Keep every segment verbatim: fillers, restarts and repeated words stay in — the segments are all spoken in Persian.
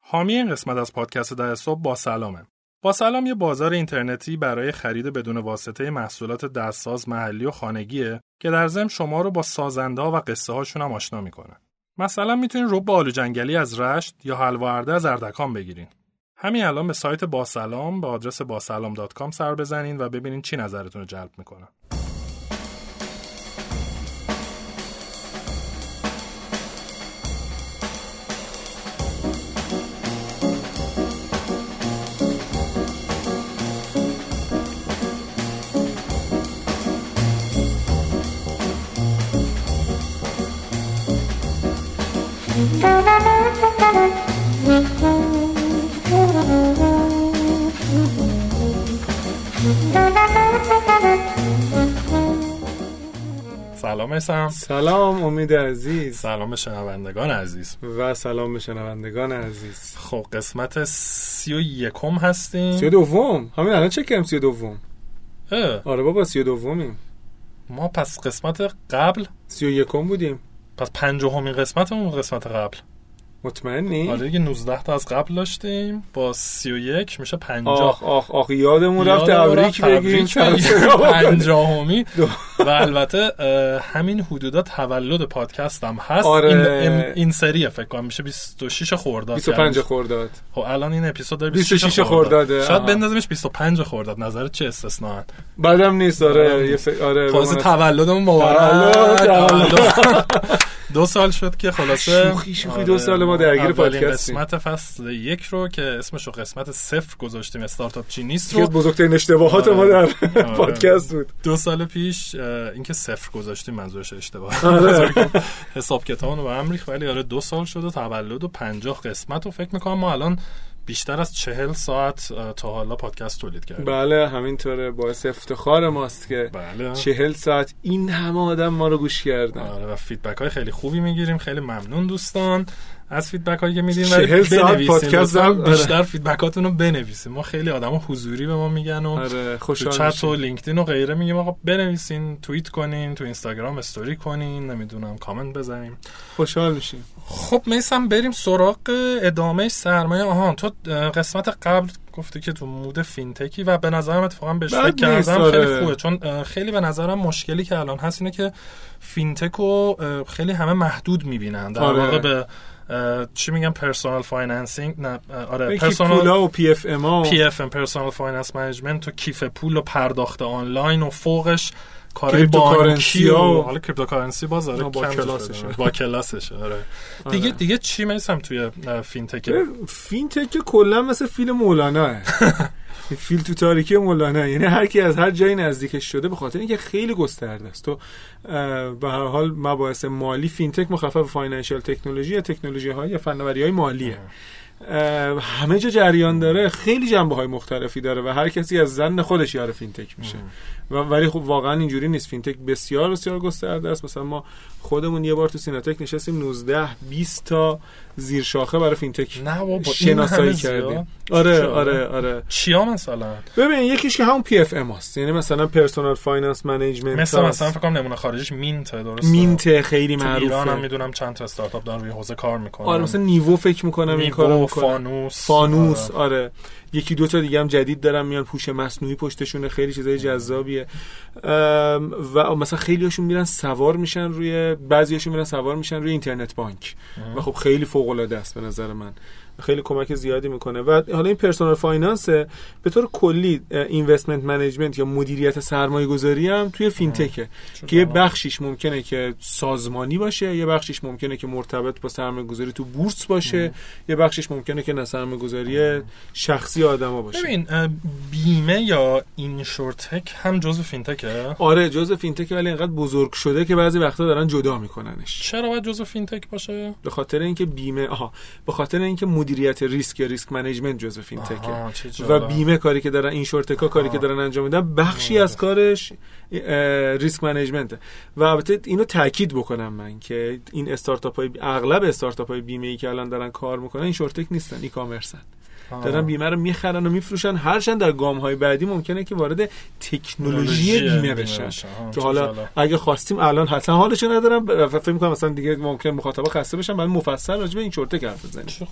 حامی این قسمت از پادکست ده صبح با سلامه. با سلام یه بازار اینترنتی برای خرید بدون واسطه محصولات دستساز محلی و خانگیه که در ضمن شما رو با سازنده‌ها و قصه هاشون هم آشنا میکنه. مثلا میتونین رب آلو جنگلی از رشت یا حلوا ارده از اردکان بگیرین. همین الان به سایت با سلام به آدرس با سلام دات کام سر بزنین و ببینین چی نظرتون رو جلب میکنه. سلام اسم. سلام امید عزیز. سلام شنوندگان عزیز و سلام به شنوندگان عزیز. خب قسمت سی و یکم هستیم. سی و دوم. همین الان چک کردم سی و دوم. اه. آره بابا سی و دومیم. ما پس قسمت قبل سی و یکم بودیم. پس پنجاهمین قسمتمون قسمت قبل. مطمئنی؟ آره دیگه نوزده تا از قبل داشتیم با سی و یک میشه پنجاه. آخ آخ آخ یادمون رفت تبریک بگیم پنجاهمی. و البته همین حدودا تولد پادکست هم هست. آره. این, این سریه فکر کنم میشه بیست و شش خرداد بیست و پنج خرداد. خب الان این اپیزود داره بیست و شش خرداده. شاید بندازیمش بیست و پنج خرداد. نظرت چه استثناء؟ بعدم نیست. آره یه ف... آره خلاص تولدمون مبارک. دو سال شد که خلاصه شوخی شوخی دو سال ما درگیر پادکستیم. قسمت فصل یک رو که اسمشو قسمت صفر گذاشتیم استارتاپ چی نیست رو. که بزرگترین اشتباهات ما در پادکست بود. دو سال پیش اینکه صفر گذاشتیم منظورش اشتباه. حساب کتابونو به هم ریخت. ولی آره دو سال شد و تولد و پنجاه قسمت و فکر میکنم ما الان بیشتر از چهل ساعت تا حالا پادکست تولید کردیم. بله همینطوره. باعث افتخار ماست که بله. چهل ساعت این همه آدم ما رو گوش کردن. آره و فیدبک های خیلی خوبی میگیریم. خیلی ممنون دوستان از فیدبک هایی که میدین. چهل ساعت پادکست هم بیشتر آره. فیدبکاتون رو بنویسین. ما خیلی آدما حضوری به ما میگن و آره خوشحال تو چت و لینکدین و غیره میگیم آقا بنویسین، توییت کنین، تو اینستاگرام استوری کنین، نمیدونم کامنت بزنیم، خوشحال میشیم. خب میسم بریم سراغ ادامه سرمایه. آها تو قسمت قبل گفتی که تو مود فینتکی و به نظرم اتفاقا بهش فکر کردم آره. خیلی خوبه، چون خیلی به نظرم مشکلی که الان هست اینه که فینتکو خیلی همه محدود میبینن در آره. واقع به چی میگن پرسونال فایننسینگ. نه آره پرسونال پولا و پی اف ام ها پی اف ام پرسونال فایننس منیجمنت و کیف پول و پرداخت آنلاین و فوقش کارهای بانکی و حالا کریپتوکارنسی باز آره با کلاسشه با کلاسشه آره. دیگه دیگه چی میسم توی فینتک؟ فینتک کلا مثل فیل مولانا فیل تو تاریکی مولانا، یعنی هر کی از هر جایی نزدیکش شده به خاطر اینکه خیلی گسترده است. تو به هر حال مباحث مالی فینتک مخفف فاینانشال تکنولوژی یا تکنولوژی های یا فناوری های مالیه. همه جا جریان داره، خیلی جنبه های مختلفی داره و هر کسی از ظن خودش یار فینتک میشه. و ولی خب واقعا اینجوری نیست. فینتک بسیار بسیار گسترده است. مثلا ما خودمون یه بار تو سیناتک نشستیم نوزده بیست تا زیر شاخه برای فینتک شناسایی کردیم. آره آره آره. چیا مثلا؟ ببین یکیش که همون پی اف ام است، یعنی مثلا پرسونال فایننس منیجمنت. مثلا مثلا فکر کنم نمونه خارجیش مینت درسته. مینت خیلی معروفه. ایران هم میدونم چند تا استارتاپ دارن روی حوزه کار میکنن. آره مثلا نیوو فکر میکنم این کارو میکنه. فانوس فانوس آره. آره. یکی دو تا دیگه هم جدید دارن میان، هوش مصنوعی پشتشونه، خیلی چیزای جذابیه. و مثلا خیلیاشون میرن سوار میشن روی بعضیاشون میرن سوار میشن روی اینترنت بانک و خب خیلی فوق العاده است به نظر من. خیلی کمک زیادی میکنه. و حالا این پرسونال فایننس به طور کلی اینوستمنت منیجمنت یا مدیریت سرمایه گذاری هم توی فینتکه که یه بخشیش ممکنه که سازمانی باشه، یه بخشیش ممکنه که مرتبط با سرمایه گذاری تو بورس باشه، ام. یه بخشیش ممکنه که سرمایه گذاری شخصی آدما باشه. ببین بیمه یا اینشورتک هم جزء فینتکه؟ آره جزء فینتکه، ولی اینقدر بزرگ شده که بعضی وقتا دارن جدا میکننش. چرا باید جزء فینتک باشه؟ به خاطر اینکه بیمه آها به خاطر اینکه مدیریت ریسک یا ریسک منیجمنت جزء فینتکه و بیمه کاری که دارن، اینشورتکا کاری که دارن انجام میدن بخشی از کارش ریسک منیجمنت. و البته اینو تاکید بکنم من که این استارتاپ‌های اغلب استارتاپ‌های بیمه‌ای که الان دارن کار میکنن اینشورتک نیستن، ای کامرسن. دارن بیمه رو میخرن و میفروشن، هرچند در گام‌های بعدی ممکنه که وارد تکنولوژی بیمه بشن که حالا اگه خواستیم الان حتما حالش ندارم، فکر می‌کنم مثلا دیگه ممکن مخاطبا خسته بشن، بعد مفصل راجع به این شورتک حرف بزنیم. خب آره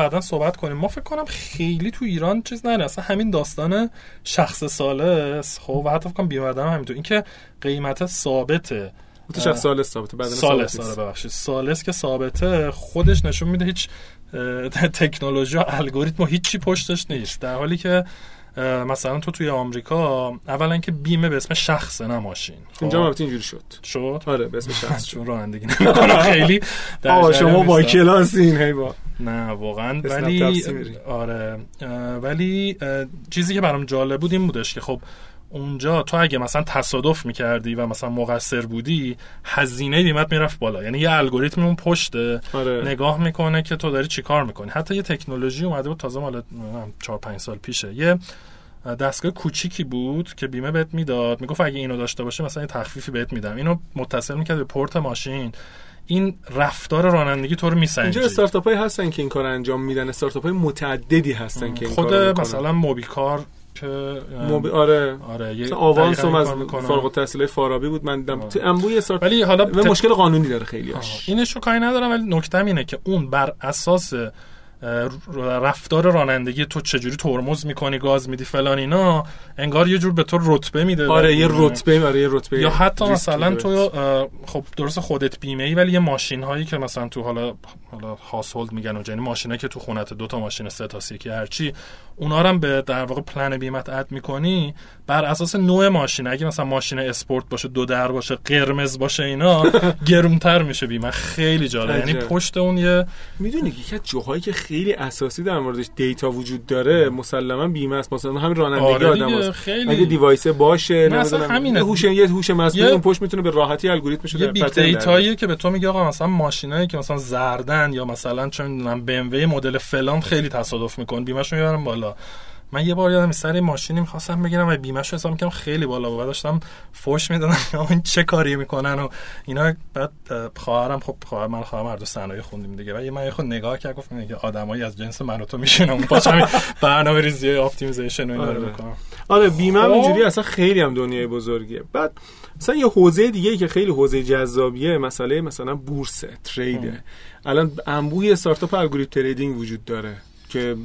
بعداً صحبت کنیم. ما فکر کنم خیلی تو ایران چیز نه، اصلا همین داستان شخص سالس خب و حتی فکر کنم بیمه بدن همینطور، این که قیمت ثابته تو شخص سالس ثابته، بدن سالس سال ببخشید سالس که ثابته خودش نشون میده هیچ تکنولوژی و الگوریتم و هیچی پشتش نیست، در حالی که مثلا تو توی آمریکا اولا که بیمه به اسم شخصه نه ماشین. اینجا البته اینجوری شد شد آره به اسم شخص چون رانندگی نمی‌کنم خیلی آقا شما با کلاسین هی با نه واقعا، ولی آره ولی چیزی که برام جالب بود این بودش که خب اونجا تو اگه مثلا تصادف میکردی و مثلا مقصر بودی هزینه بیمت میرفت بالا، یعنی یه الگوریتم اون پشته آره. نگاه میکنه که تو داری چی کار میکنی. حتی یه تکنولوژی اومده بود تازه مال چهار پنج سال پیشه، یه دستگاه کوچیکی بود که بیمه بهت میداد، میگفت اگه اینو داشته باشه مثلا یه تخفیفی بهت میدم، اینو متصل میکرد به پورت ماشین، این رفتار رانندگی تو رو میسنجه. اینجا استارتاپ‌هایی هستن که این کارو انجام میدن، استارتاپ‌های متعددی هستن که این خود کارو میکنن. مثلا موبیکار که موبی... آره آره یه آوانس هم از فارغ التحصیل فارابی بود من دیدم تو انبوی استارت، ولی حالا ت... مشکل قانونی داره خیلیاش. اینشو کاری ندارم، ولی نکته‌م اینه که اون بر اساس رفتار رانندگی تو چجوری ترمز میکنی، گاز میدی فلان اینا، انگار یه جور به تو رتبه میده. آره یه رتبه، آره یه رتبه. یا حتی مثلا تو خب درست خودت بیمه ای، ولی یه ماشین هایی که مثلا تو حالا حالا هاوسهولد میگن، یعنی ماشینایی که تو خونت دو تا ماشین سه تا سی که هرچی، اونا رو هم به در واقع پلن بیمت اد میکنی بر اساس نوع ماشین. اگه مثلا ماشین اسپورت باشه، دو در باشه، قرمز باشه، اینا گرونتر میشه بیمه. خیلی جالب، یعنی پشت اون یه میدونی که یه جاهایی که خیلی اساسی در موردش دیتا وجود داره مسلما بیمه است. مثلا همین رانندگی آره آدم است. خیلی... اگه دیوایس باشه نمیدونم یه هوش یه هوش مصنوعی اون پشت میتونه به راحتی الگوریتمش رو یه بیگ دیتایی که به تو میگه آقا مثلا ماشینایی که مثلا زردن یا مثلا چه میدونم بی ام دبلیو مدل فلان خیلی تصادف میکنه، بیمه‌شو میبرن بالا. من یه بار یادم سر ماشینی می‌خواستم بگیرم و بیمه‌شو حساب می‌کردم خیلی بالا بود، داشتم فوش میدادم این چه کاری میکنن و اینا. بعد خواهرم خب خواهر من خواهرم هر دو صنایع خوندیم دیگه، و من یه خود نگاه کردم گفتم که آدمایی از جنس من و تو میشینن اون پاشم برنامه‌ریزی اپتیمیزیشن و اینا رو میکنم. آره بیمه هم اینجوری اصلا خیلی هم دنیای بزرگیه. بعد مثلا یه حوزه دیگه که خیلی حوزه جذابیه مسئله مثلا بورس تریده. الان انبوه استارتاپ الگوریتم تریدینگ وجود داره که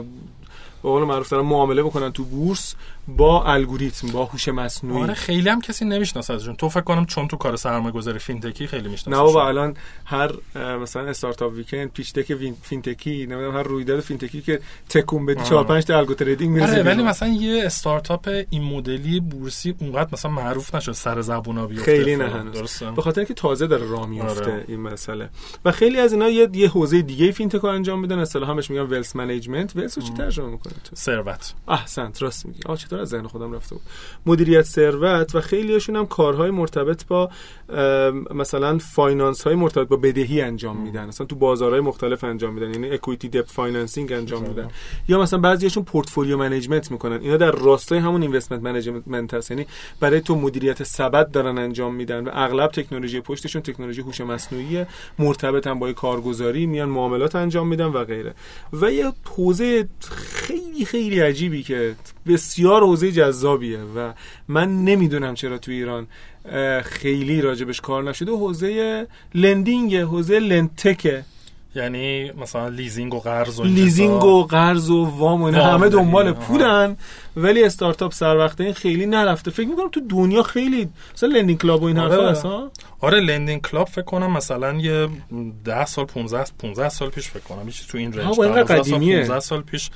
به قول معروف دارن معامله بکنن تو بورس با الگوریتم، با هوش مصنوعی. آره خیلی هم کسی نمیشناسه ازشون. تو فکر کنم چون تو کار سرمایه‌گذاری فینتکی خیلی میشناسه. نه بابا الان هر مثلا استارتاپ ویکند پیچ تک فینتکی، نمیدونم هر رویداد فینتکی که تکون بدی چهار پنج تا الگو تریدینگ میرسه. آره ولی مثلا یه استارتاپ این مدلی بورسی اونقدر مثلا معروف نشد، سر زبونا بیفته خیلی نه هنوز، به خاطر اینکه تازه داره راه میفته. آره. این مسئله و خیلی از اینا یه یه حوزه دیگه فینتک رو انجام میدن، اصطلاحا همش میگن ویلث منیجمنت. ویلث رو چی ترجمه میکنه تو؟ ثروت. احسنت راست میگی. آ چطور از ذهن خودم رفته بود. مدیریت ثروت و خیلی هاشون هم کارهای مرتبط با مثلا فایننس های مرتبط با بدهی انجام میدن، مثلا تو بازارهای مختلف انجام میدن، یعنی اکوئیتی دپت فایننسینگ انجام میدن، یا مثلا بعضیاشون پورتفولیو منیجمنت میکنن. اینا در راستای همون اینوستمنت منیجمنت هست، یعنی برای تو مدیریت سبد دارن انجام میدن و اغلب تکنولوژی پشتشون تکنولوژی هوش مصنوعی مرتبطن با کارگزاری، میان معاملات انجام میدن و غیره. و یه حوزه خیلی خیلی عجیبی که بسیار حوزه جذابیه و من نمیدونم چرا تو ایران خیلی راجبش کار نشده، حوزه لندینگ، حوزه لندتک. یعنی مثلا لیزینگ و قرض و لیزینگ و قرض و وام و اینا همه دنبال پولن، ولی استارتاپ سر وقته این خیلی نرفته. فکر میکنم تو دنیا خیلی مثلا لندینگ کلاب و این حرفا هست ها. آره لندینگ کلاب فکر کنم مثلا یه ده سال پانزده سال پیش فکر کنم میشه تو این رنج پانزده سال پیش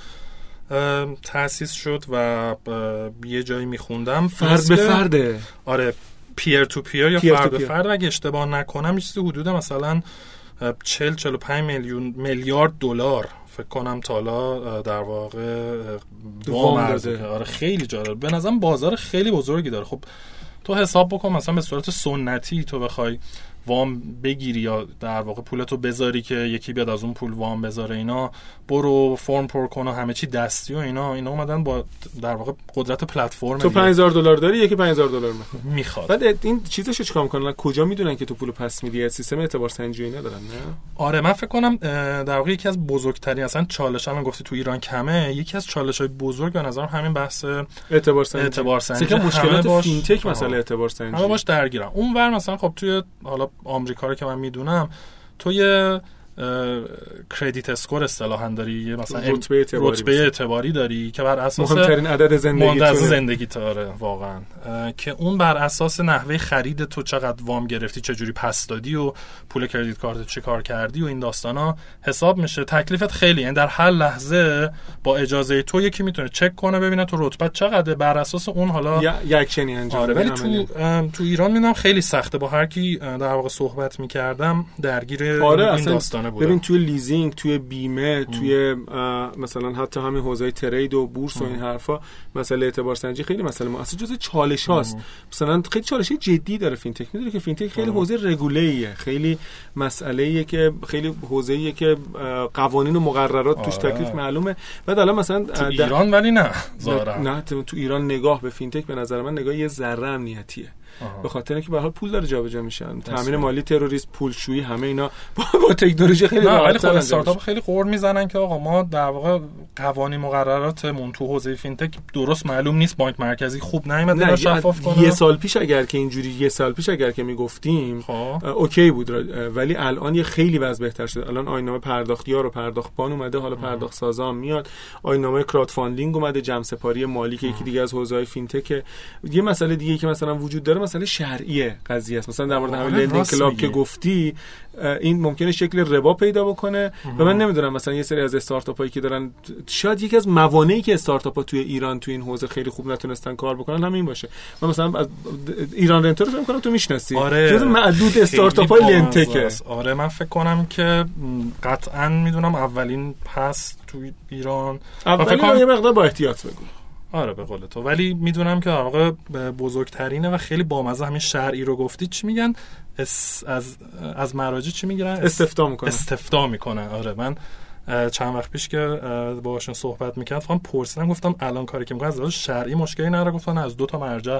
تأسیس شد و یه جایی میخوندم فرد به فرده. آره پیر تو پیر یا پیر فرد به به فرد، اگه اشتباه نکنم چیزی حدود مثلا چهل چهل و پنج میلیون میلیارد دلار فکر کنم تا حالا در واقع وام داده. آره خیلی جالب، به نظرم بازار خیلی بزرگی داره. خب تو حساب بکن مثلا به صورت سنتی تو بخوای وام بگیری یا در واقع پولتو بذاری که یکی بیاد از اون پول وام بذاره، اینا برو فرم پر کن و همه چی دستی و اینا اینا اومدن با در واقع قدرت پلتفرم. تو پنج هزار دلار داری، یکی پنج هزار دلار میخواد میخواد. بعد این چیزشو چیکار میکنن؟ کجا میدونن که تو پولو پس میدی؟ سیستم اعتبار سنجی ندارن نه؟ آره من فکر کنم در واقع یکی از بزرگترین اصلا چالش هم گفتی تو ایران کمه، یکی از چالش‌های بزرگ به نظرم همین بحث اعتبار سنجی. اعتبار سنجی که مشکلات فینتک مثلا اعتبار سنجی همه باش درگیرن. اونور مثلا خب توی حالا آمریکا رو که من میدونم تو یه کردیت اسکور اصطلاحاً داری، مثلا رتبه اعتباری, رتبه اعتباری داری که بر اساس مهمترین عدد زندگی تو زندگی تاره واقعا، که اون بر اساس نحوه خرید تو چقدر وام گرفتی، چه جوری پس دادی و پول کردیت کارت چه کار کردی و این داستانا حساب میشه. تکلیفت خیلی، یعنی در هر لحظه با اجازه تو یکی میتونه چک کنه ببینه تو رتبت چقدره، بر اساس اون حالا یک چنین انجام. آره ولی تو تو ایران میدونم خیلی سخته، با هر کی در واقع صحبت میکردم درگیر آره این داستانه بود. ببین توی لیزینگ، توی بیمه، ام. توی مثلا حتی همین حوزه ترید و بورس ام. و این حرفا مسئله اعتبار سنجی خیلی مسئله ما اصلا جزء چالش هاست. مثلا خیلی چالش جدی داره فینتک. میدونی که فینتک خیلی حوزه رگولیه، خیلی مسئله‌ایه که خیلی حوزه‌ایه که قوانین و مقررات توش تکلیف معلومه. بعد الان مثلا تو ایران ولی نه ظاهرا نه تو ایران نگاه به فینتک به نظر من نگاه یه ذره امنیتیه، به خاطر اینکه به هر حال پول داره جابجا میشن، تامین مالی، تروریسم، پولشویی، همه اینا با, با تکنولوژی خیلی راحت. ولی خود استارتاپ خیلی قور میزنن که آقا ما در واقع قوانین مقرراتمون تو حوزه فینتک درست معلوم نیست، بانک مرکزی خوب نیومد اینا شفاف کنه. یه سال پیش اگر که اینجوری یه سال پیش اگر که میگفتیم اوکی بود، ولی الان یه خیلی وضع بهتر شده. الان آیین‌نامه پرداختیار و پرداخت بان اومده، حالا پرداخت سازا میاد، آیین‌نامه کراود فاندینگ اومده، جمع سپاری مالی که یکی دیگه از حوزه‌های فینتک. یه مسئله دیگه که مثلا وجود داره مسئله شرعیه قضیه است. مثلا در مورد همین لندینگ کلاب که گفتی، این ممکنه شکل ربا پیدا بکنه و من نمیدونم مثلا یه سری از استارتاپایی که دارن، شاید یکی از موانعی که استارتاپ‌ها توی ایران توی این حوزه خیلی خوب نتونستن کار بکنن همین باشه. من مثلا از ایران رنتر رو فکر کنم تو میشناسی، آره جز معدود استارتاپ‌های لنتکه. آره من فکر کنم که قطعاً میدونم اولین پس تو ایران، اولین یه مقدار با احتیاط بگو. آره به قول تو، ولی میدونم که واقعا بزرگترینه و خیلی بامزه. همین شرعی رو گفتی، چی میگن اس از از مراجع چی میگیرن؟ استفتاء میکنن. استفتاء میکنن. آره من چند وقت پیش که باهاشون صحبت میکردم فهم پرسیدم، گفتم الان کاری که میکنن از لحاظ شرعی مشکلی نداره؟ گفتن از دو تا مرجع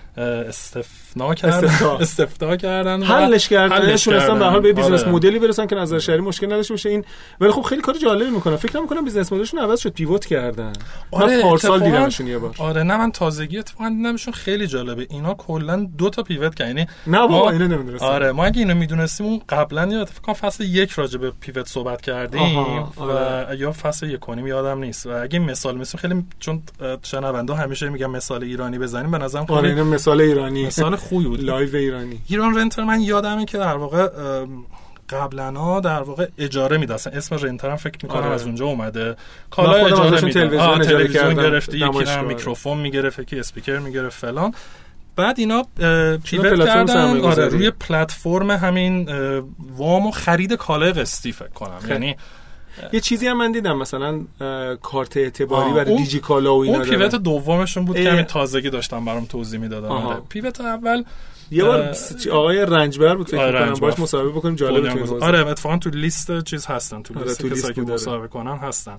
استثناء کردن، استفتاء کردن، حلش کردن، تونستن به حال به بیزنس آره. مدلی برسن که نظر شرعی مشکل نداشته باشه. این ولی خب خیلی کار جالبی میکنن. فکر نمیکنم بیزنس مدلشون عوض شد، پیوت کردن. آره پارسال دیدمشون یه بار. آره نه من تازگی اتفاقا دیدمشون، خیلی جالبه. اینا کلا دو تا پیوت کردن. یعنی نه بابا اینو نمیدونستم. آره ما اگه اینو میدونستیم اون قبلا یاد فکر کنم فصل یک راجع به پیوت صحبت کردیم و یا فصل یک کنیم یادم نیست. و اگه مثال مثلا خیلی چون شنوندا همیشه میگن مثال ایرانی بزنیم، به نظرم خیلی آره مثال ایرانی مثال خوبی بود. لایو ایرانی. ایران رنتر من یادمه که در واقع قبلنا در واقع اجاره میدادن، اسم رنتر هم فکر میکنم آره. از اونجا اومده. کالا اجاره میدادن، تلویزیون, تلویزیون گرفتی، یکی میکروفون میگرفت، یکی اسپیکر میگرفت فلان. بعد اینا پیوت کردن آره روی پلتفرم همین وام و خرید کالای قسطی فکر کنم. یعنی یه چیزی هم من دیدم مثلا کارت اعتباری برای دیجی کالا و اینا. اون پیوت دومشون بود که همین تازگی داشتم برام توضیح میدادن. آره. پیوت اول یه بار آقای رنجبر بود فکر کنم، باهاش مصاحبه بکنیم، جالب بود. آره اتفاقا تو لیست چیز هستن، تو لیست آره کسایی که مصاحبه کنن هستن.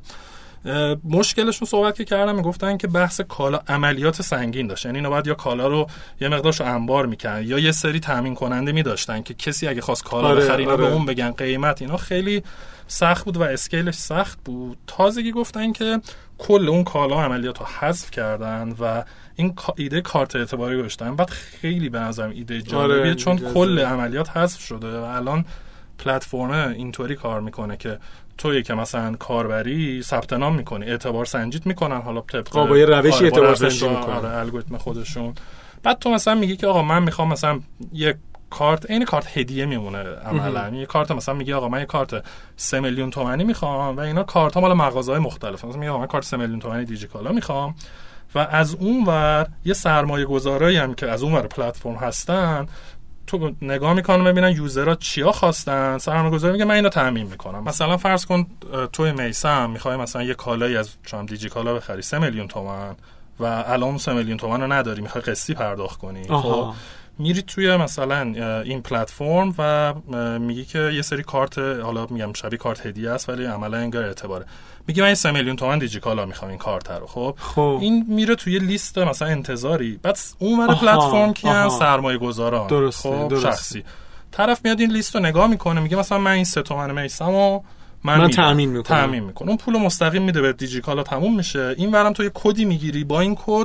مشکلشون صحبت که کردم میگفتن که بحث کالا عملیات سنگین داشت، یعنی اینا باید یا کالا رو یه مقدارشو انبار میکنن یا یه سری تامین کننده میداشتن که کسی اگه خواست کالا آره، بخره اینا آره. به اون بگن قیمت. اینا خیلی سخت بود و اسکیلش سخت بود. تازگی گفتن که کل اون کالا عملیات رو حذف کردن و این ایده کارت اعتباری گذاشتن. بعد خیلی به نظرم ایده جالبیه آره، چون کل عملیات حذف شده و الان پلتفرم اینطوری کار میکنه که تویی که مثلا کاربری ثبت نام میکنی، اعتبار سنجیت میکنن، حالا طبق با یه روشی اعتبار سنجی میکنن، آره الگوریتم خودشون. بعد تو مثلا میگی که آقا من میخوام مثلا یک کارت، این کارت هدیه میمونه عملاً، یه کارت مثلا میگی آقا من یه کارت سه میلیون تومانی میخوام و اینا کارت ها مال مغازه‌های مختلف، مثلا میگی آقا من کارت سه میلیون تومانی دیجیکالا میخوام و از اون ور یه سرمایه گذارایی هم که از اون ور پلتفرم هستن تو نگاه میکنم ببینن یوزرها چیا خواستن، سرمایه‌گذار میگه من اینو تامین میکنم. مثلا فرض کن توی میسم میخوای مثلا یه کالایی از چم دیجیکالا بخری سه میلیون تومان و الان سه میلیون تومان رو نداری، میخوای قسطی پرداخت کنی. خب میری توی مثلا این پلتفرم و میگی که یه سری کارت، حالا میگم شبیه کارت هدیه است ولی عملا انگار اعتباره، میگی من سه میلیون تومان دیجیکالا میخوام این کارت رو. خب خوب. این میره توی لیست مثلا انتظاری، بعد اون ور پلتفرم کیان؟ سرمایه گذاران. درسته. خب درسته. شخصی طرف میاد این لیست رو نگاه میکنه، میگه مثلا من این سه تومن میسمو من, من تامین میکنم تامین میکنم اون پولو مستقیم میده به دیجیکالا، تموم میشه. این ورم تو یه کدی میگیری، با این کد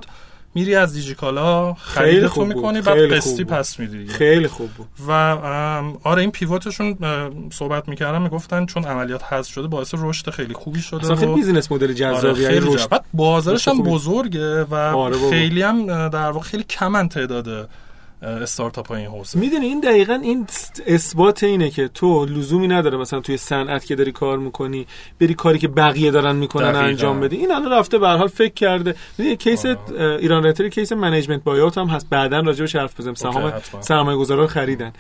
میری از دیجیکالا خرید تو میکنی بعد قسطی پس میدی. خیلی خوب بود. و آره این پیوتشون صحبت میکردن میگفتن چون عملیات حذف شده باعث رشد خیلی خوبی شده. اصلا خیلی بیزینس مدل جذابی آره رشد. بعد بازارش هم بزرگه و آره خیلی هم در واقع خیلی کم تعداد استارتاپ های این حوزه. میدونی این دقیقاً این اثبات اینه که تو لزومی نداره مثلا توی صنعت که داری کار میکنی بری کاری که بقیه دارن میکنن دقیقا. انجام بدی. این الان رفته به هر حال فکر کرده. میدونی کیس ایران رتری کیس منیجمنت بایوت هم هست، بعداً راجعش حرف بزنیم. سهام سرمایه‌گذارا رو خریدن.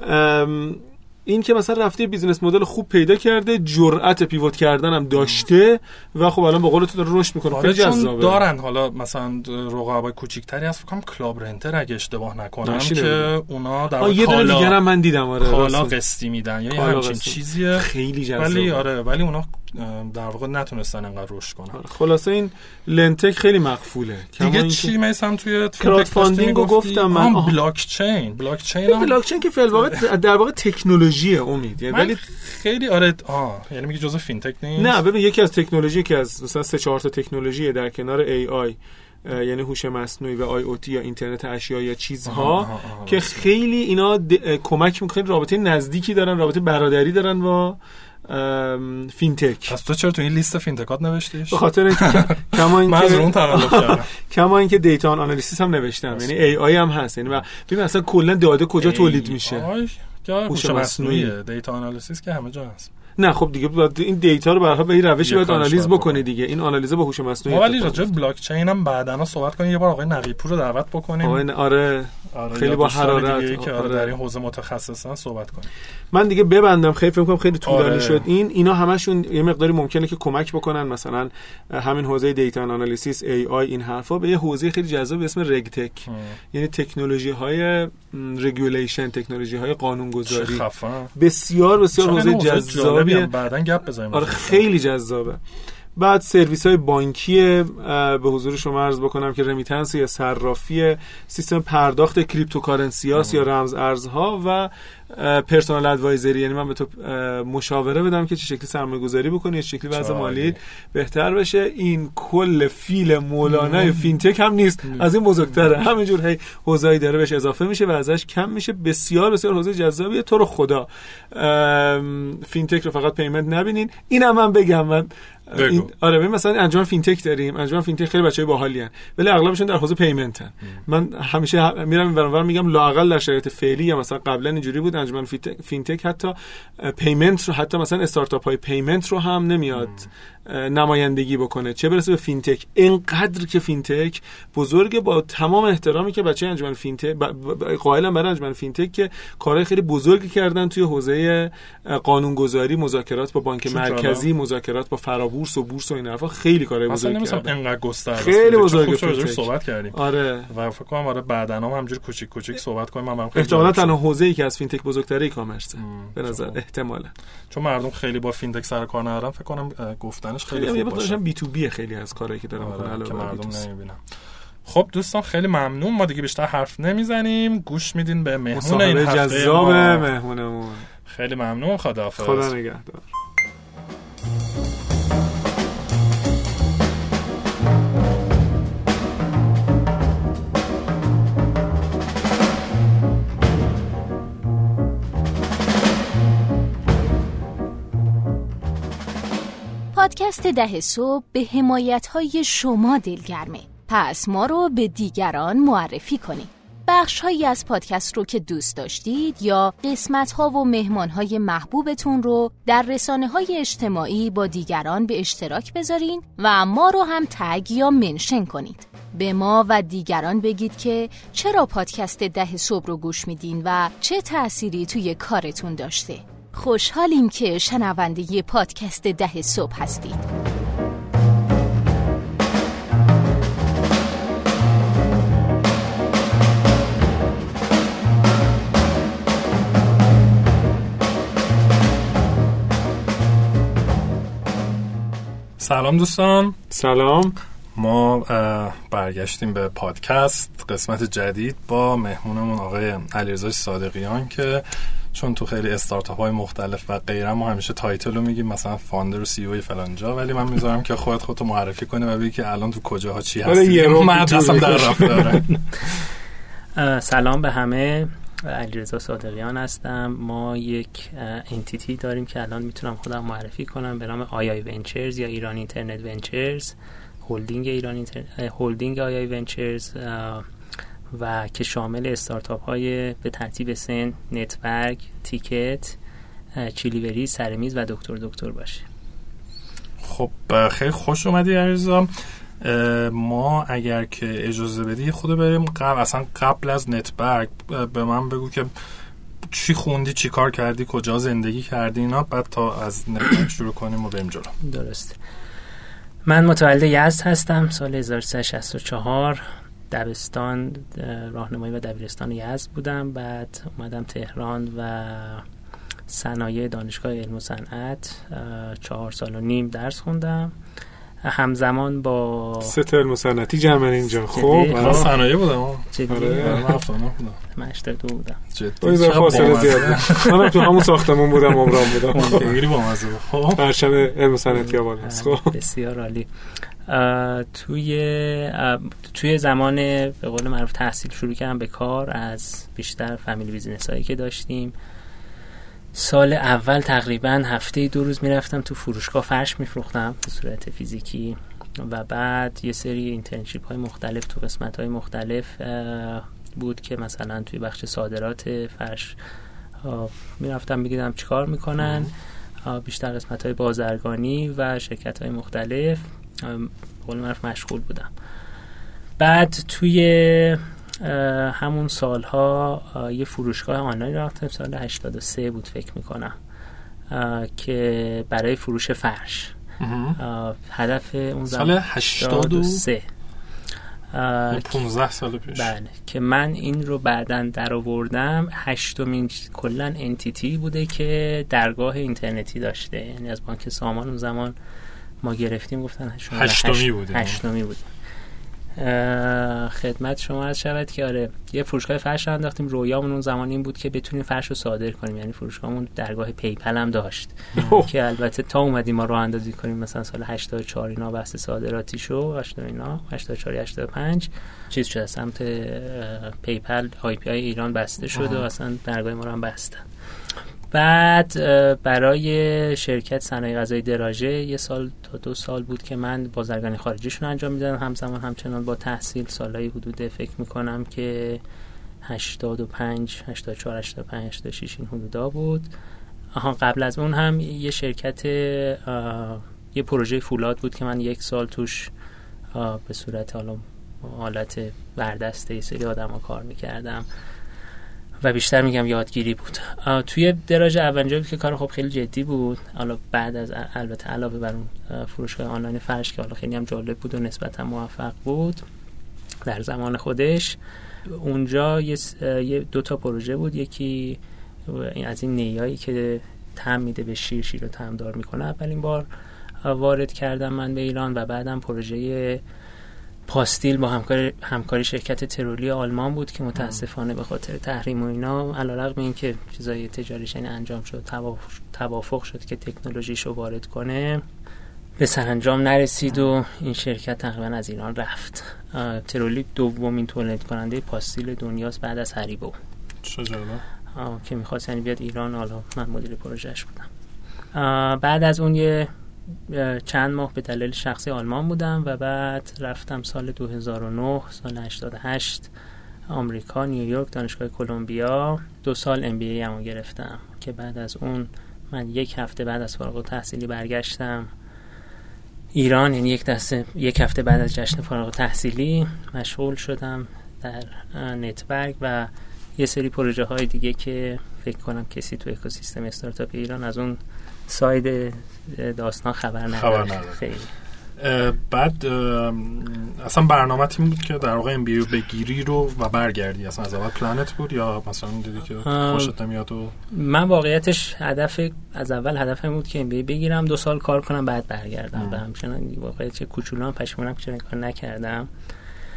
این که مثلا رفته بیزینس مدل خوب پیدا کرده، جرأت پیوت کردن هم داشته و خب الان به قول تو داره رشد میکنه. خیلی جذابه. دارن حالا مثلا رقبای کوچیک‌تری هست، فکر کنم کلاب رنتر اگه اشتباه نکنم که اونا در واقع یه دونه دیگه هم من دیدم آره کالا قسطی میدن یا همچین چیزیه. خیلی جذابه. ولی آره ولی اونا در واقع نتونستن انقدر رشد کنن. خلاصه این لنتک خیلی مقفوله. دیگه چی میسم توی کراود فاندینگ رو گفتم من. بلاک چین بلاک چین بلاک چین که فعل واقع در واقع تکنولوژیه امید، یعنی ولی خیلی آره آه یعنی میگه جزء فینتک نیست. نه ببین یکی از تکنولوژی که از مثلا سه چهار تا تکنولوژی در کنار ای آی یعنی هوش مصنوعی و آی او تی یا اینترنت اشیا یا چیزها آها آها که خیلی اینا کمک میکنن، رابطه نزدیکی دارن، رابطه برادری دارن با فینتک. پس تو چرا تو این لیست فینتکات نوشتیش؟ به خاطر اینکه کما اینکه مظلوم تقلب کردم. کما اینکه دیتا آنالیسیس هم نوشتم، یعنی ای آی هم هست. یعنی ببین اصلا کلا داده کجا تولید میشه. هوش مصنوعی دیتا آنالیسیس که همه جا هست. نه خب دیگه این دیتا رو به هر حال به این روشی باید آنالیز بکنی دیگه. این آنالیز با هوش مصنوعی. ولی راجع به بلاک چین هم بعداً صحبت کنیم. یه بار آقای نقیب‌پور رو دعوت بکنیم. آره آره, آره خیلی با حرارت که آره در این حوزه متخصصن صحبت کنیم. من دیگه ببندم، خیلی فکر کنم خیلی طولانی آره. شد این. اینا همشون یه مقداری ممکنه که کمک بکنن، مثلا همین حوزه دیتا آنالیسیس، ای آی، این حرفا به یه حوزه خیلی جذاب به اسم رگتک، یعنی تکنولوژی‌های رگولیشن، تکنولوژی‌های قانونگذاری. بسیار بسیار حوزه جذابیه. بعداً گپ بزنیم. آره خیلی جذابه. بعد سرویس‌های بانکی به حضور شما عرض بکنم که رمیتنس یا صرافی، سیستم پرداخت کریپتوکارنسی ها یا رمز ارزها و پرسونال ادوایزری، یعنی من به تو مشاوره بدم که چه شکلی سرمایه‌گذاری بکنی، چه شکلی وضع مالی بهتر بشه. این کل فیل مولانای فینتک هم نیست، از این بزرگتره. همینجور هی حوزه‌ای داره بهش اضافه میشه و ازش کم میشه. بسیار بسیار حوزه جذابیه. تو رو خدا فینتک رو فقط پیمنت نبینین. اینم من بگم من این آره ببین مثلا انجمن فینتک داریم، انجمن فینتک خیلی بچهای باحالی ان ولی اغلبشون در حوزه پیمنتن. من همیشه میرم این ور میگم لااقل در شرایط فعلی یا مثلا قبلا اینجوری بود انجمن فینتک حتی پیمنت رو، حتی مثلا استارتاپ های پیمنت رو هم نمیاد نمایندگی بکنه، چه برسه به فینتک. اینقدر که فینتک بزرگه، با تمام احترامی که بچه انجمن فینتک قائلم برای انجمن فینتک که کارهای خیلی بزرگی کردن توی حوزه قانونگذاری، مذاکرات با بانک مرکزی، مذاکرات با فرابورس و بورس و این حرفا، خیلی کارهای بزرگی کردن. مثلا اینقدر گسترده خیلی بزرگه. فینتک صحبت کردیم. آره و فکر کنم آره بعداً هم همینجوری کوچیک کوچیک صحبت کنیم. من احتمالاً تنها حوزه‌ای که از فینتک بزرگتره ای کامرسه به نظر احتمالاً، چون مردم خیلی با فینتک سر کار ندارن. فکر کنم گفتنش خیلی خوبه. باشه بی تو بی خیلی از کارهایی که دارن میکنن که مردم نمیبینن. خب دوستان خیلی ممنون. ما دیگه بیشتر حرف نمیزنیم، گوش میدین به مهمون این هفته جذاب مهمونمون. خیلی ممنون. خداحافظ. خدا نگهدار. پادکست ده صبح به حمایت‌های شما دلگرمه. پس ما رو به دیگران معرفی کنید. بخش‌هایی از پادکست رو که دوست داشتید یا قسمت‌ها و مهمان‌های محبوبتون رو در رسانه‌های اجتماعی با دیگران به اشتراک بذارین و ما رو هم تگ یا منشن کنید. به ما و دیگران بگید که چرا پادکست ده صبح رو گوش میدین و چه تأثیری توی کارتون داشته. خوشحالیم که شنونده پادکست ده صبح هستید. سلام دوستان. سلام. ما برگشتیم به پادکست قسمت جدید با مهمونمون آقای علیرضا صادقیان که چون تو خیلی استارتاپ های مختلف و غیره ما همیشه تایتل رو میگیم، مثلا فاوندر و سی او فلان جا، ولی من میذارم که خودت خودتو معرفی کنی و بگی که الان تو کجاها چی هستی. من اصلا در رفت دارم. سلام به همه، علیرضا صادقیان هستم. ما یک انتیتی داریم که الان میتونم خودم معرفی کنم به نام آی آی ونچرز یا ایران اینترنت ونچرز، هولدینگ ایران اینترنت، هولدینگ آی آی ونچرز، و که شامل استارتاپ های به ترتیب سن، نتورک، تیکت، چیلیوری، سرمیز و دکتر دکتر باشه. خب خیلی خوش اومدی علیرضا. ما اگر که اجازه بدی خود بریم قبل اصلا قبل از نتورک به من بگو که چی خوندی، چی کار کردی، کجا زندگی کردی اینا، بعد تا از نتورک شروع کنیم و بریم جلو. درست. من متولد یزد هستم، سال هزار و سیصد و شصت و چهار دبستان، راهنمایی و دبیرستان یزد بودم. بعد اومدم تهران و صنایع دانشگاه علم و صنعت چهار سال و نیم درس خوندم، همزمان با سه تا علم و صنعتی جمع اینجا. خب من صنایع بودم. آره من افغان بودم. من هشتاد دو بودم. جدی فاصله زیاده. منم تو همون ساختمون بودم، عمران بودم. خیلی بامزه. خب پرچم علم و صنعتی آوال است. خب بسیار عالی. توی توی زمان به قول معروف تحصیل شروع کردم به کار، از بیشتر فامیلی بیزینس هایی که داشتیم. سال اول تقریبا هفته دو روز میرفتم تو فروشگاه فرش میفروختم به صورت فیزیکی، و بعد یه سری اینترنشیپ های مختلف تو قسمت های مختلف بود که مثلا توی بخش صادرات فرش میرفتم بگیدم چیکار میکنن، بیشتر قسمت های بازرگانی و شرکت های مختلف قول معروف مشغول بودم. بعد توی همون سالها یه فروشگاه آنلاین رفتم، سال هشتاد و سه بود فکر میکنم، که برای فروش فرش. هدف اون زمان سال هشتاد و سه پانزده سال پیش. بله، که من این رو بعداً در آوردم. هشتمین کلن انتیتی بوده که درگاه اینترنتی داشته، یعنی از بانک سامان اون زمان ما گرفتیم، گفتن هشتمی بوده. هشتمی بوده. خدمت شما عرض شود که آره یه فروشگاه فرش انداختیم. رویامون اون زمان این بود که بتونیم فرش رو صادر کنیم، یعنی فروشگاهمون درگاه پیپل هم داشت که البته تا اومدیم ما راه اندازی کنیم مثلا سال هشتاد و چهار اینا بحث صادراتی شو، هشتاد اینا هشتاد و چهار هشتاد و پنج چیز شد، سمت پیپل آی پی آی ایران بسته شد و اصلا درگاه ما رو هم بستن. بعد برای شرکت صنایع غذایی دراژه یه سال تا دو سال بود که من بازرگانی خارجیشون انجام میدادم، همزمان همچنان با تحصیل. سالهای حدود فکر میکنم که هشتاد و پنج هشتاد و چهار هشتاد و پنج هشتاد و شش این حدودا بود. آها قبل از اون هم یه شرکت یه پروژه فولاد بود که من یک سال توش به صورت حالا حالت بردسته یه سری آدما کار میکردم و بیشتر میگم یادگیری بود. توی دراژه اولنجا که کار خب خیلی جدی بود. حالا بعد از البته علاوه بر اون فروشگاه آنلاین فرش که حالا خیلی هم جالب بود و نسبتا موفق بود در زمان خودش، اونجا یه دو تا پروژه بود. یکی از این نیایی که طعم میده به شیر، شیر رو طعمدار میکنه، اولین بار وارد کردم من به ایران، و بعدم پروژه پاستیل با همکاری همکاری شرکت ترولی آلمان بود که متاسفانه به خاطر تحریم و اینا علیرغم اینکه چیزای تجاریش این انجام شد، توافق شد که تکنولوژیش رو وارد کنه، به سرانجام نرسید و این شرکت تقریبا از ایران رفت. ترولی دومین تولید کننده پاستیل دنیاست بعد از هریبو. چه جالب. که می‌خواست یعنی بیاد ایران. حالا من مدیر پروژهش بودم. بعد از اون یه چند ماه به دلیل شخصی آلمان بودم و بعد رفتم سال دو هزار و نه، سال هشتاد و هشت آمریکا، نیویورک، دانشگاه کلمبیا. دو سال ام بی ای هم گرفتم که بعد از اون من یک هفته بعد از فارغ التحصیلی برگشتم ایران، یعنی یک دسته یک هفته بعد از جشن فارغ التحصیلی مشغول شدم در نتورک و یه سری پروژه های دیگه که فکر کنم کسی تو اکوسیستم استارتاپ ایران از اون ساید داستان خبر نداره. خیلی بعد اصلا برنامه تیم بود که در واقع ام بی ای بگیری رو و برگردی، اصلا از اول پلنت بود یا مثلا دیدی که خوشت نمیاد؟ و من واقعیتش هدف از اول هدفم بود که ام بی ای بگیرم، دو سال کار کنم بعد برگردم و همچنان واقعیت چه کوچولو هم پشیمونم که چنین کار نکردم.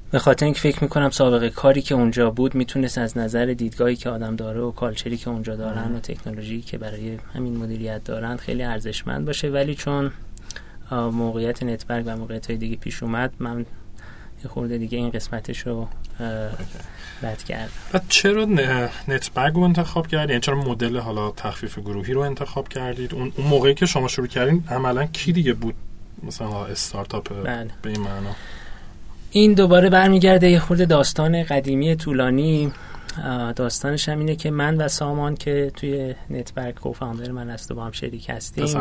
به خاطر اینکه فکر میکنم سابقه کاری که اونجا بود میتونست از نظر دیدگاهی که آدم داره و کالچری که اونجا دارن و تکنولوژی که برای همین مدیریت دارن خیلی ارزشمند باشه، ولی چون موقعیت نتبرگ و موقعیت‌های دیگه پیش اومد من یه خورده دیگه این قسمتشو رد کردم. بعد چرا نتبرگ رو انتخاب کردید؟ یعنی چرا مدل حالا تخفیف گروهی رو انتخاب کردید؟ اون اون موقعی که شما شروع کردین عملاً کی دیگه بود مثلا استارتاپ به این معنا؟ این دوباره برمیگرده یه خورده داستان قدیمی طولانی. داستانش هم اینه که من و سامان که توی نتبرگ کوفاندر من است و با هم شریک هستیم،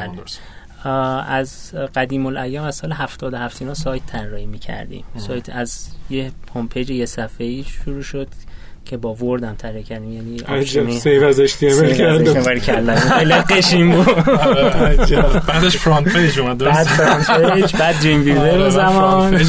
از قدیم الایام از سال هفتاد و هفت اینا سایت طراحی می‌کردیم. سایت از یه هوم پیج یه صفحه‌ای شروع شد که با ورد هم طراحی کردیم، یعنی آپشن سیو از اچ تی ام ال کردیم. خیلی قشنگ بود. بعدش فرانت پیج اومد. بعد فرانت پیج، بعد دریم ویور زمان.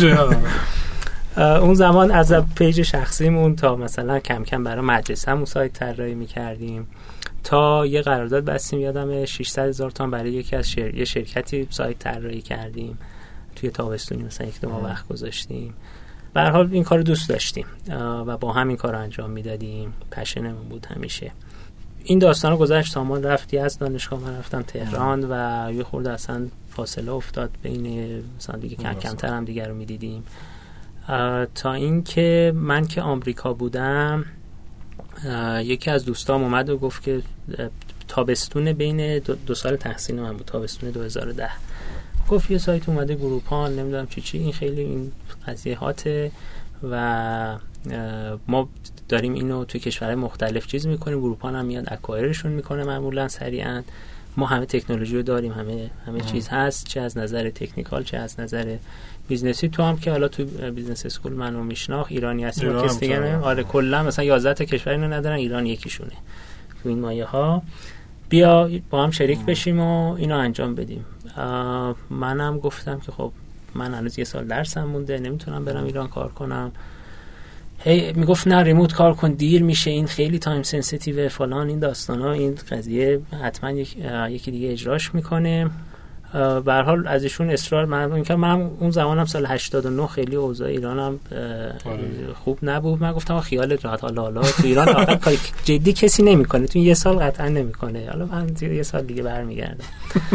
اون زمان از پیج شخصیمون تا مثلا کم کم برای مدرسه‌مون سایت طراحی می‌کردیم، تا یه قرارداد بستیم یادم ششصد هزار تومان برای یکی از شر... یه شرکتی سایت طراحی کردیم. توی تابستونی مثلا یک دو ماه وقت گذاشتیم. به هر حال این کارو دوست داشتیم و با هم این کارو انجام میدادیم، پشنمون بود همیشه. این داستانو گذشت، سامان رفتی از دانشگاه، من رفتم تهران و یه خورده اصلا فاصله افتاد بین مثلا دیگه کم کمتر هم دیگه رو میدیدیم، تا اینکه من که آمریکا بودم یکی از دوستام اومد و گفت که تابستون بین دو, دو سال تحصیل من بود، تابستون دو هزار و ده، گفت یه سایت اومده گروپان نمیدونم چی چی، این خیلی این قضیه هاته و ما داریم اینو توی کشورهای مختلف چیز میکنیم، گروپان هم میاد اکوایرشون میکنه معمولا سریعا، ما همه تکنولوژی رو داریم، همه همه آه. چیز هست، چه از نظر تکنیکال چه از نظر بیزنسی. تو هم که حالا تو بیزنس اسکول منو میشناخت، ایرانی هستی و کسی دیگه نه، آره کلا مثلا یازده تا کشور اینو ندارن، ایران یکیشونه. تو این مایه ها بیا با هم شریک بشیم و اینو انجام بدیم. منم گفتم که خب من هنوز یه سال درسم مونده، نمیتونم برم ایران کار کنم. هی میگفت نه ریموت کار کن، دیر میشه، این خیلی تایم سنسیتیو فلان، این داستانا، این قضیه حتما یک، یکی دیگه اجراش میکنه. به هر حال از ایشون اصرار من اینکه من اون زمانم سال هشتاد و نه خیلی اوضاع ایرانم خوب نبود، من گفتم خیالت راحت، حالا حالا تو ایران آخر کار جدی کسی نمیکنه، تو یه سال قطعا نمیکنه، حالا من یه سال دیگه برمیگردم.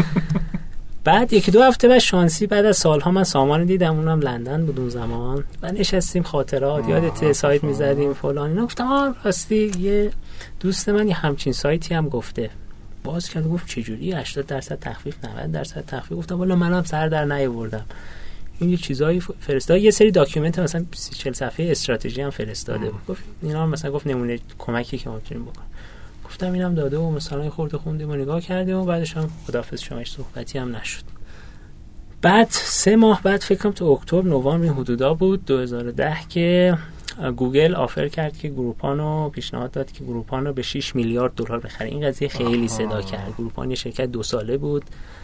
بعد یکی دو هفته بعد شانسی بعد از سالها من سامان دیدم، اونم لندن بود اون زمان، و نشستیم خاطرات، یادت سایت میزدیم فلان اینا. گفتم آ راستی یه دوست من یه همچین سایتی هم گفته. باز کرد گفت چجوری هشتاد درصد تخفیف نود درصد تخفیف؟ گفتم والا منم سر در نیاوردم. این یه چیزایی فرستاد، یه سری داکیومنت مثلا سی چهل صفحه استراتژی هم فرستاده بود. گفت اینا مثلا گفت نمونه کمکی که ما میتونیم بکنیم. گفتم اینم داده و مثلا خورده خوندیم و نگاه کردیم و بعدش هم خداحافظ شما، هیچ صحبتی هم نشد. بعد سه ماه بعد فکر کنم تو اکتبر نوامبر این حدودا بود دو هزار و ده که گوگل آفر کرد که گروپانو پیشنهاد داد که گروپانو به شش میلیارد دلار بخره. این قضیه خیلی صدا کرد. گروپان یه شرکت دو ساله بود،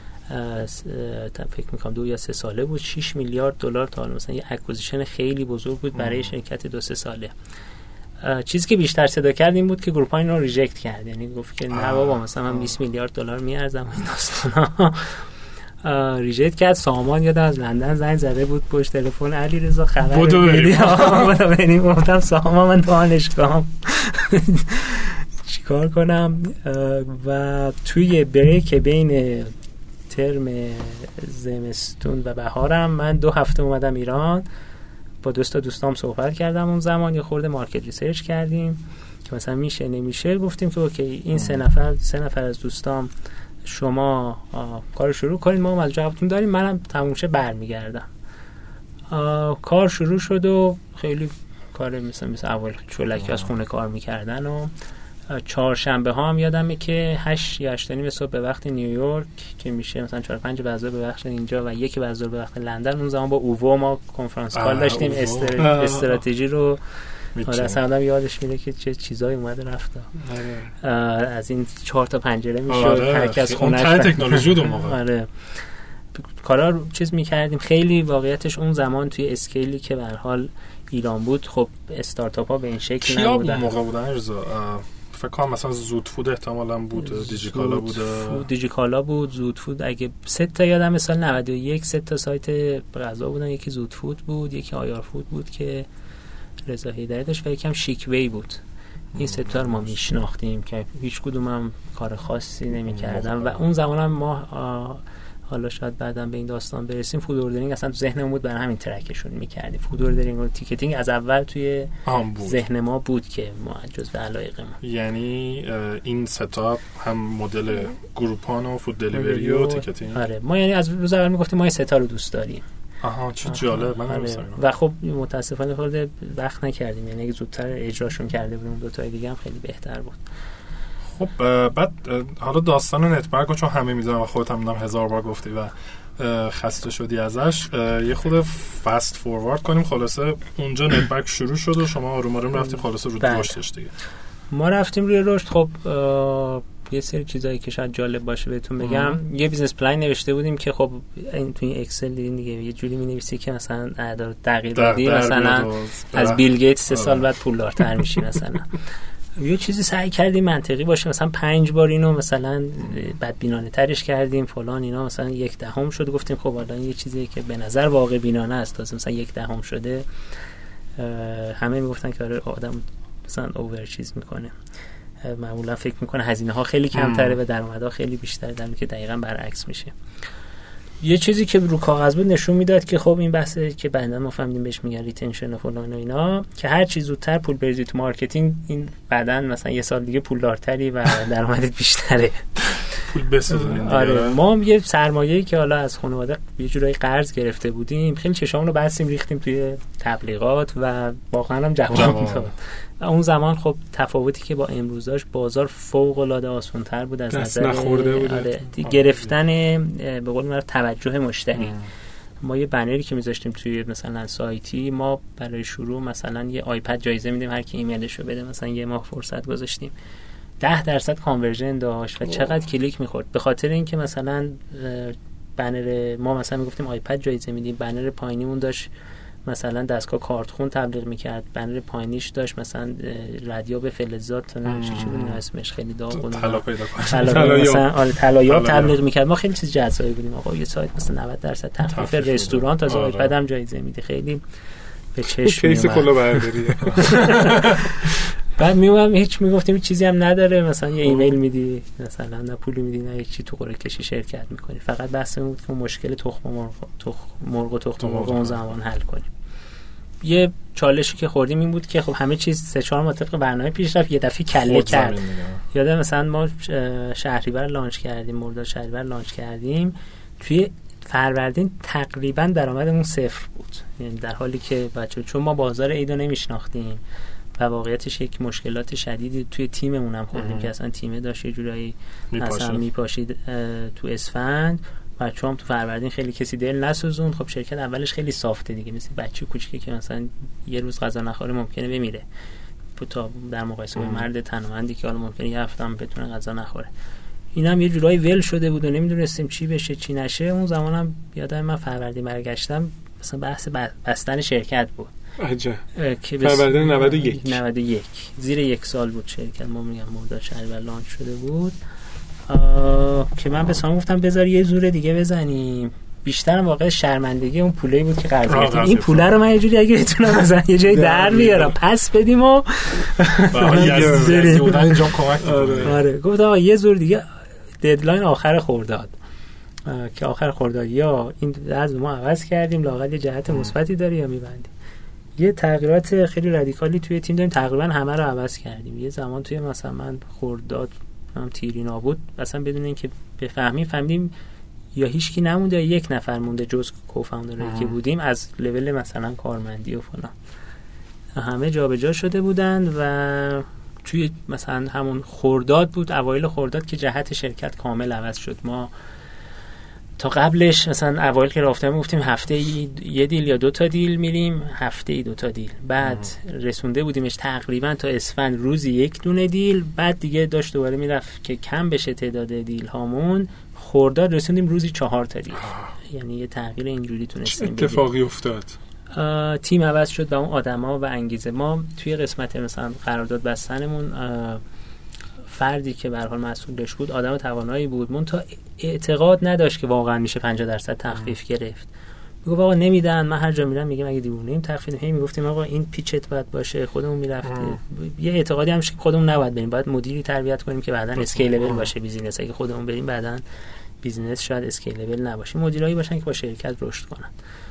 فکر میکنم دو یا سه ساله بود، شش میلیارد دلار تا مثلا یه اکوزیشن خیلی بزرگ بود برای شرکت دو سه ساله. چیزی که بیشتر صدا کرد این بود که گروپان رو ریجکت کرد، یعنی گفت که نه بابا مثلا من بیست میلیارد دلار میارزم این داستانا. ریجکت کرد. سامان یادم از لندن زنگ زده بود پشت تلفن، علیرضا خبر بودو بریم. گفتم سامان من دانشگاهم چیکار کنم؟ و توی بریک بین ترم زمستون و بهارم من دو هفته اومدم ایران، با دوستا دوستام صحبت کردم. اون زمان یه خورده مارکت ریسرچ کردیم که مثلا میشه نمیشه. گفتیم که اوکی این سه نفر سه نفر از دوستام شما کار شروع کنید، ما هم از جوابتون داریم، منم تموم شه برمیگردم. کار شروع شد و خیلی کار مثلا مثل اول چولکی از خونه کار میکردن و چهارشنبه ها هم یادمه که هشت یا هشت و نیم صبح به وقت نیویورک که میشه مثلا چهار پنج بعضا به وقت اینجا و یک بعضا به وقت لندن، اون زمان با اوو ما کنفرانس کال داشتیم استر... استراتژی رو. حالا اصلا یادش میره که چه چیزایی اومده رفته. از این چهار تا پنجره میشد، هر کی از خونه‌اش اون تکنولوژی دو موقع آره کارا رو چیز میکردیم. خیلی واقعیتش اون زمان توی اسکیلی که به هر حال ایران بود، خب استارتاپ ها به این شکل نبودن. کیا موقع بودن؟ فکر کنم مثلا زود فود احتمالاً بود، دیجیکالا بود، دیجیکالا بود، زود فود. اگه سه تا یادم سال نود و یک سه تا سایت غذا بودن، یکی زود فود بود، یکی آیار فود بود که رضا هیدری داشت و یکم شیک وی بود. این سه تا رو ما میشناختیم که هیچ کدوم هم کار خاصی نمی‌کردن و اون زمان هم ما حالا شاید بعداً به این داستان برسیم، فود اوردرینگ اصلا تو ذهنمون بود، برای همین ترکشون می‌کردیم. فود اوردرینگ و تیکتینگ از اول توی ذهن ما بود که ما جزو علایقمون. یعنی این سه تا هم مدل گروپان و فود دلیوری و تیکتینگ. آره ما یعنی از روز اول میگفتیم ما این سه تا رو دوست داریم. آها چه جالب. من آره. و خب متاسفانه خورده وقت نکردیم، یعنی اگه زودتر اجراشون کرده بودیم دو تا دیگه هم خیلی بهتر بود. خب بعد حالا داستان نتبرگ رو چون همه میدونن و خودت هم میدونم هزار بار گفتی و خسته شدی ازش، یه خود فست فوروارد کنیم. خلاصه اونجا نتبرگ شروع شد و شما آروم آروم رفتیم خلاصه رو رشدش دیگه. ما رفتیم روی رشد. خب یه سری چیزایی که شاید جالب باشه بهتون بگم. ام. یه بیزنس پلان نوشته بودیم که خب این توی اکسل دیدین دیگه، یه جوری می‌نویسی که مثلا اعداد دقیق بدی، مثلا از بیل گیتس سه سال بعد پولدارتر میشی مثلا. یه چیزی سعی کردیم منطقی باشه، مثلا پنج بار اینو مثلا بدبینانه ترش کردیم فلان اینا، مثلا یک دهم شد. گفتیم خب حالا یه چیزی که به نظر واقع بینانه است تازه مثلا یک دهم شده. همه میگفتن که آره آدم مثلا اوور چیز میکنه، معمولا فکر میکنه هزینه ها خیلی کمتره و درآمدها خیلی بیشتره، در حالی که دقیقاً برعکس میشه. یه چیزی که رو کاغذ بود نشون میداد که خب این بحثه که بعداً ما فهمیدیم بهش میگن ریتنشن و فلان و اینا، که هر چیز زودتر پول بریزی تو مارکتینگ، این بعداً مثلا یه سال دیگه پولدارتری و درآمدت بیشتره. پول بسازونین. آره ما یه سرمایه‌ای که حالا از خانواده یه جورایی قرض گرفته بودیم، خیلی چشامون رو بستیم ریختیم توی تبلیغات و واقعاً هم جواب داد. و اون زمان خب تفاوتی که با امروز داشت، بازار فوق العاده آسان‌تر بود از نظر نخورده بود. آره گرفتن به قول معروف توجه مشتری. ام. ما یه بنری که میذاشتیم توی مثلا سایتی، ما برای شروع مثلا یه آیپد جایزه میدیم هر کی ایمیلش رو بده، مثلا یه ماه فرصت گذاشتیم، ده درصد کانورژن داشت و چقدر کلیک میخورد. به خاطر اینکه مثلا بنر ما مثلا میگفتیم آیپد جایزه میدیم، بنر پایینیمون داشت مثلا دستگاه کارتخون تبلیغ میکرد، بنر پایینیش داشت مثلا رادیو فلزات نه چی چی بود اسمش خیلی داغ بود، طلا پیدا کنه، طلا مثلا آره طلایاب تبلیغ میکرد. ما خیلی چیز جذابی بودیم. آقا یه سایت مثلا نود درصد تخفیف رستوران تا آیپد هم جایزه میده، خیلی به چشم میاد. کیس کلا برداری. بعد میومم هیچ میگفتیم چیزی هم نداره، مثلا یه ایمیل میدی مثلا نه پولی میدی نه هیچ چی، تو قرعه کشی شرکت میکنی. فقط بحث بود که مشکل تخم مرغ تخم مرغ و تخم مرغ اون زمان حل کنیم. یه چالشی که خوردیم این بود که خب همه چیز سه چهار ماه طبق برنامه پیش رفت، یه دفعه کله کرد. یادم مثلا ما شهریور لانچ کردیم، مرداد شهریور لانچ کردیم، توی فروردین تقریبا درآمدمون صفر بود. یعنی در حالی که بچه چون ما بازار ایدو نمیشناختیم و واقعیتش یک مشکلات شدیدی توی تیممون هم خوردیم که اصلا تیمه داشت یه جورایی مثلا میپاشید تو اسفند و چون تو فروردین خیلی کسی دل نسوزون. خب شرکت اولش خیلی صافته دیگه، مثل بچه کوچیکی که مثلا یه روز غذا نخوره ممکنه بمیره، تا در مقایسه با مرد تنومندی که حالا ممکنه یه هفته هم بتونه غذا نخوره. اینم یه جورایی ول شده بود و نمیدونستیم چی بشه چی نشه. اون زمانم یادم من فروردین برگشتم مثلا بحث بستن شرکت بود. عجب. که فروردین نود و یک نود و یک زیر یک سال بود شرکت. ما میگم مرداد شهریور لانچ شده بود که من به سام گفتم بذار یه زور دیگه بزنیم. بیشتر واقعا شرمندگی اون پولی بود که قرض گرفتیم. این پوله رو من یه جوری اگه بتونم مثلا یه جای در بیارم پس بدیم و یزدی اینجا کمک آره گفتم آقا یه زور دیگه. ددلاین آخر خرداد که آخر خرداد یا این از ما عوض کردیم لااقل یه جهت مثبتی داره یا میبندیم. یه تغییرات خیلی رادیکالی توی تیم داریم، تقریبا همه رو عوض کردیم. یه زمان توی مثلا من خرداد هم تیری نابود اصلا بدون اینکه بفهمیم فهمیدیم یا هیچکی نمونده یا یک نفر مونده جز کوفاندرایی که بودیم از لول مثلا کارمندی و فلان همه جابجا شده بودن و توی مثلا همون خرداد بود، اوایل خرداد که جهت شرکت کامل عوض شد. ما تا قبلش مثلا اوایل که رفتیم گفتیم هفته ای یه دیل یا دو تا دیل میریم، هفته ای دو تا دیل. بعد ام. رسونده بودیمش تقریبا تا اسفند روزی یک دونه دیل. بعد دیگه داشت دوباره میرفت که کم بشه تعداد دیل هامون. خرداد رسوندیم روزی چهار تا دیل. یعنی یه تغییر اینجوری تونستیم بدیم. اتفاقی افتاد. تیم عوض شد و اون آدما و انگیزه. ما توی قسمت مثلا قرارداد بستنمون فردی که به هر حال مسئولش بود آدم توانایی بود، منتها اعتقاد نداشت که واقعا میشه پنجاه درصد تخفیف گرفت. میگفت آقا نمیدن، من هر جا میرم میگم اگه دیوونه‌ایم تخفیف. هی میگفتیم آقا این پیچت باید باشه، خودمون میرفتیم. یه اعتقادی هم که خودمون نباید بریم، باید مدیری تربیت کنیم که بعداً اسکیلبل باشه بیزینس. اگه خودمون بریم بعداً بیزینس شاید اسکیلبل نباشه. مدیرایی باشن که با شرکت رشد کنن.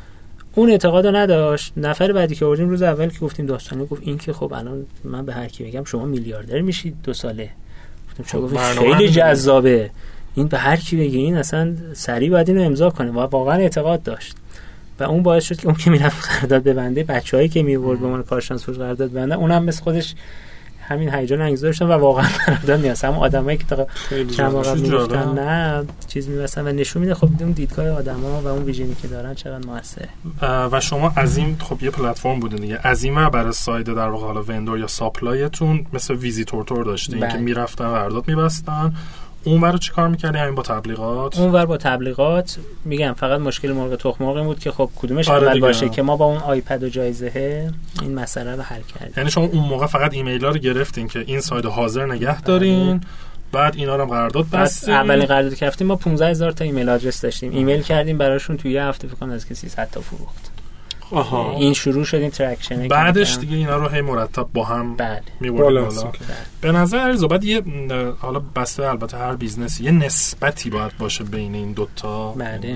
اون اعتقادو نداشت. نفر بعدی که آوردیم روز اول که گفتیم داستانی، گفت این که خب الان من به هر کی بگم شما میلیاردر میشید دو ساله. گفتم چرا؟ گفت خیلی جذابه، این به هر کی بگی این اصلا سریع باید اینو امضا کنه. و واقعا اعتقاد داشت و اون باعث شد که اون که میرفت قرارداد ببنده، بچه‌هایی که میورد به عنوان کارشناس فروش قرارداد ببنده، اونم مثل خودش همین هیجان انگیزه داشتن و واقعا قرارداد می‌بستن. هم آدمایی که تا چند وقت میگفتن نه چیز می‌بستن و نشون میده خب اون دیدگاه آدما و اون ویژنی که دارن چقدر موثره. و شما از این خب یه پلتفرم بوده دیگه، از این برای ساید در واقع حالا وندور یا ساپلایتون مثل ویزیتور تور داشتین که میرفتن قرارداد می‌بستن. اونور رو چی کار می‌کردی؟ همین با تبلیغات؟ اونور با تبلیغات میگم فقط مشکل مرغ تخم مرغ بود که خب کدومش اول باشه که ما با اون آیپد و جایزه این مسئله رو حل کردیم. یعنی شما اون موقع فقط ایمیل‌ها رو گرفتین که این ساید حاضر نگه دارین، بعد اینا رو هم قرارداد بستین. اولین قراردادی که رفتیم ما پانزده هزار تا ایمیل آدرس داشتیم. ایمیل کردیم براشون، توی یه هفته فکر کنم از کسی سیصد تا فروخت. آها. این شروع شد این ترکشن. بعدش دیگه اینا رو هی مرتب با هم بله. می‌بردیم بالا. به نظر عرض بعد یه حالا بسته البته هر بیزنسی یه نسبتی باید باشه بین این دوتا. بله.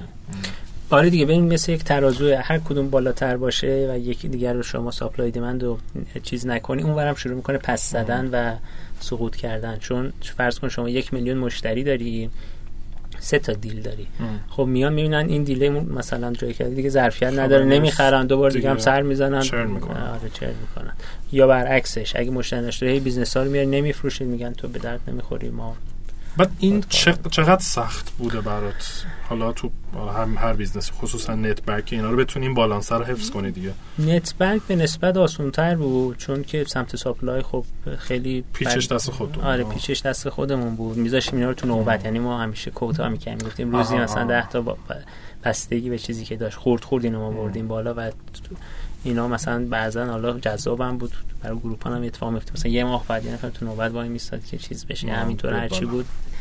آره دیگه، ببین مثل یک ترازو، هر کدوم بالاتر باشه و یکی دیگر رو شما ساپلای دیمند رو چیز نکنی، اونورم شروع میکنه پس زدن و سقوط کردن. چون فرض کن شما یک میلیون مشتری داری، سه تا دیل داری، ام. خب میان میبینن این دیله مثلا جای کردی دیگه ظرفیت نداره، نمیخرن، دوباره دیگه هم سر میزنن، چرن میکنن. آره چرن میکنن. یا برعکسش اگه مشتری داشته هی بیزنس ها رو میاری نمیفروشید، میگن تو به درد نمیخوری. ما بعد این چقدر سخت بوده برات حالا تو هم هر بیزنس خصوصا نت بانک اینا رو بتونیم بالانس رو حفظ کنی دیگه؟ نت بانک به نسبت آسان‌تر بود چون که سمت ساپلای خب خیلی پیچش دست خودمون. آره پیچش دست خودمون بود، میذاشیم اینا رو تو نوبت، یعنی ما همیشه کوتا می‌کردیم، گفتیم روزی مثلا ده تا با بستگی به چیزی که داشت خورد خورد اینو ما بردیم بالا و اینا مثلا بعضن حالا جذابم بود برای گروپان هم اتفاق میفته، مثلا یه ماه بعد یه نفر تو نوبت وای میستاد که چیز بشه، همینطور هرچی بود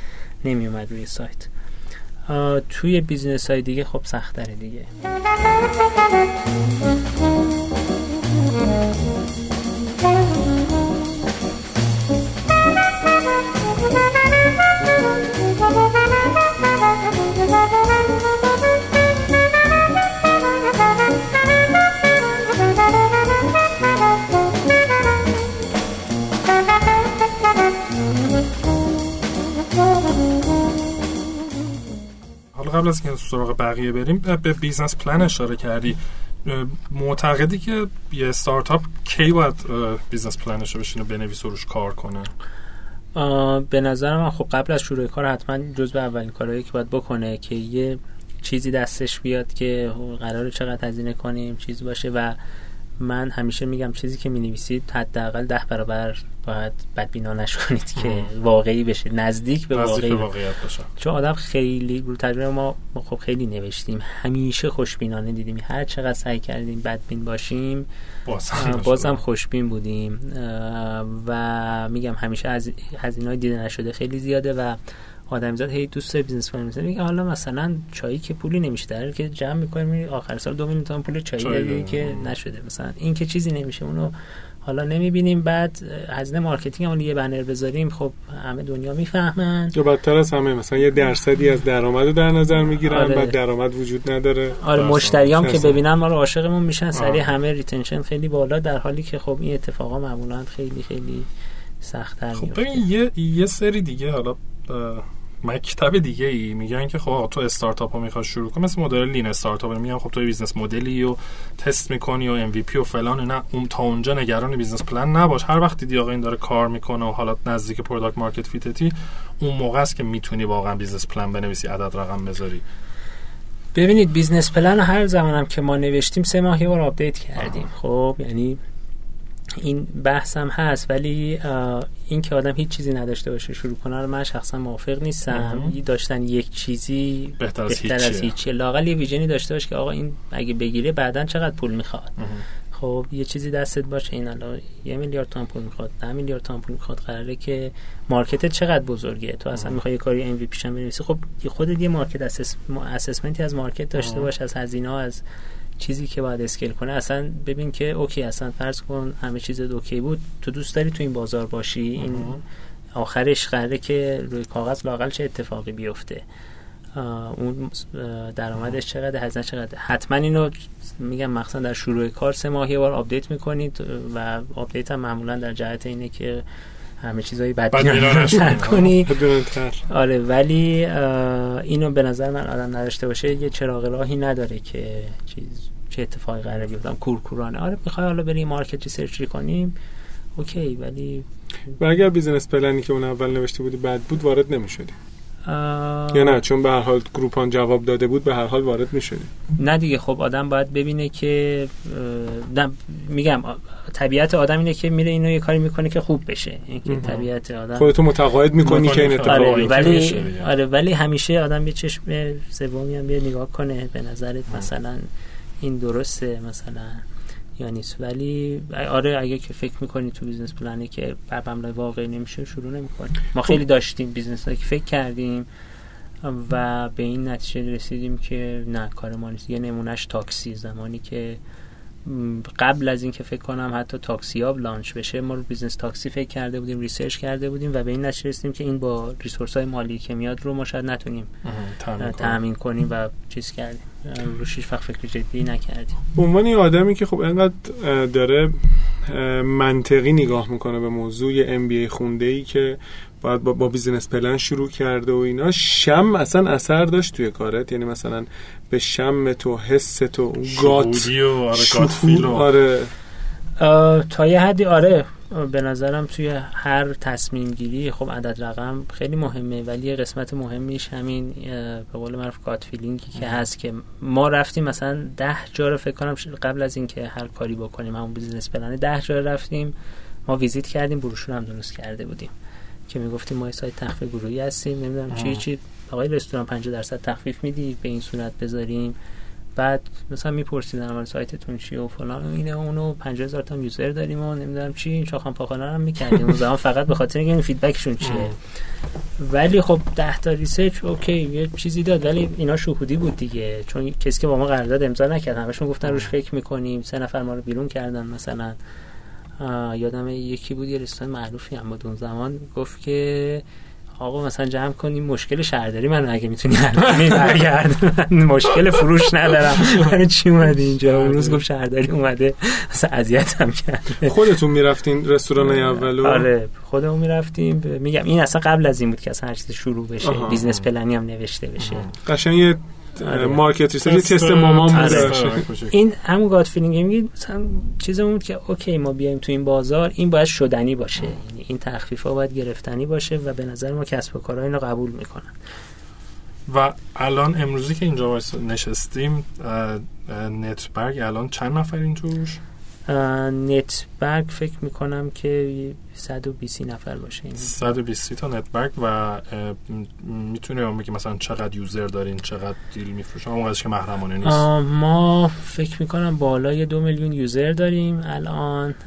نمی اومد روی سایت. توی بیزنس های دیگه خب سخت تره دیگه. قبل از اینکه سراغ بقیه بریم به بیزنس پلان اشاره کردی. معتقدی که یه استارتاپ کی باید بیزنس پلنش رو بشینه بنویسه و روش کار کنه؟ به نظر من خب قبل از شروع کار حتما جزو اولین کارهایی که باید بکنه که یه چیزی دستش بیاد که قراره چقدر هزینه کنیم چیز باشه و من همیشه میگم چیزی که می‌نویسید حداقل ده برابر باید بدبینا نشونید که واقعی بشه، نزدیک به واقعی واقعیت باشه. چون آدم خیلی رو تجربه ما خب خیلی نوشتیم، همیشه خوشبینانه دیدیم، هر چقدر سعی کردیم بدبین باشیم بازم, بازم خوشبین بودیم و میگم همیشه از هزینه‌های دیده نشده خیلی زیاده و آدمیزاد هی دوست بیزنس پلن می‌ذاره، میگه حالا مثلا چایی که پولی نمیشه در که جمع می‌کنیم آخر سال دو میلیون تومان پول چایی دادی که نشده، مثلا این که چیزی نمیشه، اونو حالا نمی‌بینیم. بعد هزینه مارکتینگ اون یه بنر بذاریم خب همه دنیا میفهمن، یا بدتر از همه مثلا یه درصدی از درآمدو در نظر میگیرن. آره. بعد درآمد وجود نداره. آره مشتریام که ببینن ما رو عاشقمون میشن سریع، همه ریتنشن خیلی بالا، در حالی که خب این اتفاقا معمولا خیلی خیلی سخت‌تر میفته. خب ببین یه یه سری دیگه حالا مکتب دیگه ای میگن که خب تو استارتاپ رو میخواد شروع کنی، مثل مدل لین استارتاپ میگن خب تو بیزنس مدلی رو تست میکنی و ام وی پی و فلان، نه اون تا اونجا نگران بیزنس پلن نباش، هر وقت دیدی آقا این داره کار میکنه و حالا نزدیک پروداکت مارکت فیتتی، اون موقع است که میتونی واقعا بیزنس پلن بنویسی، عدد رقم بذاری. ببینید بیزنس پلن هر زمانم که ما نوشتیم سه ماه یه بار آپدیت کردیم. خب یعنی این بحثم هست، ولی این که آدم هیچ چیزی نداشته باشه شروع کنه رو من شخصا موافق نیستم. داشتن یک چیزی بهتر از بهتر از هیچی، لااقل یه ویژنی داشته باشه که آقا این اگه بگیره بعداً چقدر پول میخواد. خب یه چیزی دستت باشه این الان یه میلیارد تومان پول میخواد، ده میلیارد تومان پول میخواد، قراره که مارکتت چقدر بزرگه، تو اصلا میخوای یه کاری ام وی پیش هم بنویسی، خب خودت یه مارکت اسس اسسمنتی از مارکت داشته باش، از هزینه ها، از چیزی که باید اسکیل کنه. اصلا ببین که اوکی اصلا فرض کن همه چیزت اوکی بود، تو دوست داری تو این بازار باشی، این آخرش قراره که روی کاغذ لااقل چه اتفاقی بیفته، اون درآمدش چقدر، هزینه چقدر. حتما اینو میگم مخصوصا در شروع کار سه ماه یه بار آپدیت میکنید و آپدیت هم معمولا در جهت اینه که همه چیزایی بد میرن کنی. آره ولی اینو به نظر من آدم نداشته باشه یه چراغ راهی نداره که چیز چه اتفاقی قراره بیفته. کورکورانه آره میخوای حالا بریم مارکت ریسرچ کنیم اوکی، ولی و اگر بیزینس پلنی که اون اول نوشته بودی بد بود وارد نمیشدی آه... یا نه چون به هر حال گروپان جواب داده بود به هر حال وارد میشدی؟ نه دیگه، خب آدم باید ببینه که نه میگم طبیعت آدم اینه که میره اینو یه کاری میکنه که خوب بشه، اینکه طبیعت آدم خودتو متقاعد میکنی که این اتفاق آره ولی آره ولی همیشه آدم یه چشم سومی هم بیاد نگاه کنه به نظرت مثلا این درسته مثلا یا نیست. ولی آره اگه که فکر میکنی تو بیزنس پلنی که بر مبنای واقعی نمیشه شروع نمیکنی. ما خیلی داشتیم بیزنس هایی که فکر کردیم و به این نتیجه رسیدیم که نه کار ما نیست. یه نمونهش تاکسی، زمانی که قبل از این که فکر کنم حتی تاکسی ها لانچ بشه ما رو بیزنس تاکسی فکر کرده بودیم، ریسرچ کرده بودیم و به این نتیجه رسیدیم که این با ریسورس های مالی که میاد رو ما شاید نتونیم تامین کنیم و چیز کردیم، روش هیچ وقت فکر جدی نکردیم. به عنوان یه آدمی که خب اینقدر داره منطقی نگاه میکنه به موضوع، یه ام بی ای خونده ای که باید با, با بیزینس پلن شروع کرده و اینا، شم اصلا اثر داشت توی کارت؟ یعنی مثلا به شم تو، حس تو، گات و آره گات فیل آره تا یه حدی آره به نظرم توی هر تصمیم گیری خب عدد رقم خیلی مهمه، ولی یه قسمت مهمیش همین به قول معروف گات فیلینگی که هست که ما رفتیم مثلا ده جا رو فکر کنم قبل از این که هر کاری بکنیم همون بیزنس پلن ده جا رفتیم ما ویزیت کردیم، بروشور هم درست کرده بودیم که میگفتیم ما سایت تخفیف گروهی هستیم نمیدونم چی چی آقای رستوران پنجاه درصد تخفیف میدی به این صورت بذاریم، بعد مثلا میپرسیدن من سایتتون چیه و فلان اینه اونو پنجاه هزار تا یوزر داریم و نمیدونم چی چاخان پاخانا هم میکردیم اون زمان فقط به خاطر اینکه فیدبکشون چیه. ولی خب ده تا ریسرچ اوکی یه چیزی داد، ولی اینا شهودی بود دیگه، چون کسی که با ما قرارداد امضا نکرد همشون گفتن روش فکر میکنیم، سه نفر ما رو بیرون کردن. مثلا یادم یکی بود یه رستوران معروفی هم بود اون زمان گفت که آقا مثلا جمع کنیم مشکل شهرداری من اگه میتونی حل کنی برگرد مشکل فروش ندارم من چی اومدی اینجا اون روز گفت شهرداری اومده مثلا اذیتم کرد. خودتون میرفتین رستوران اولو؟ آره خودمون میرفتیم. میگم این اصلا قبل از این بود که اصلا هر چیز شروع بشه آها. بیزنس پلنی هم نوشته بشه قشنگ یه آره. مارکت ریسرچ تست مامان بوده. این همون گات فیلینگ میگه مثلا چیزمون بود که اوکی ما بیایم تو این بازار این باید شدنی باشه، یعنی این تخفیفا باید گرفتنی باشه و به نظر ما کسب و کارها اینو قبول میکنن. و الان امروزی که اینجا نشستیم نتبرگ الان چند نفرین توش؟ نتبرگ فکر میکنم که صد و بیست نفر باشه. این صد و بیست تا نتبرگ و میتونه بگی مثلا چقدر یوزر دارین، چقدر دیل میفروشن؟ اونقدرش که محرمانه نیست. ما فکر میکنم بالای دو میلیون یوزر داریم الان.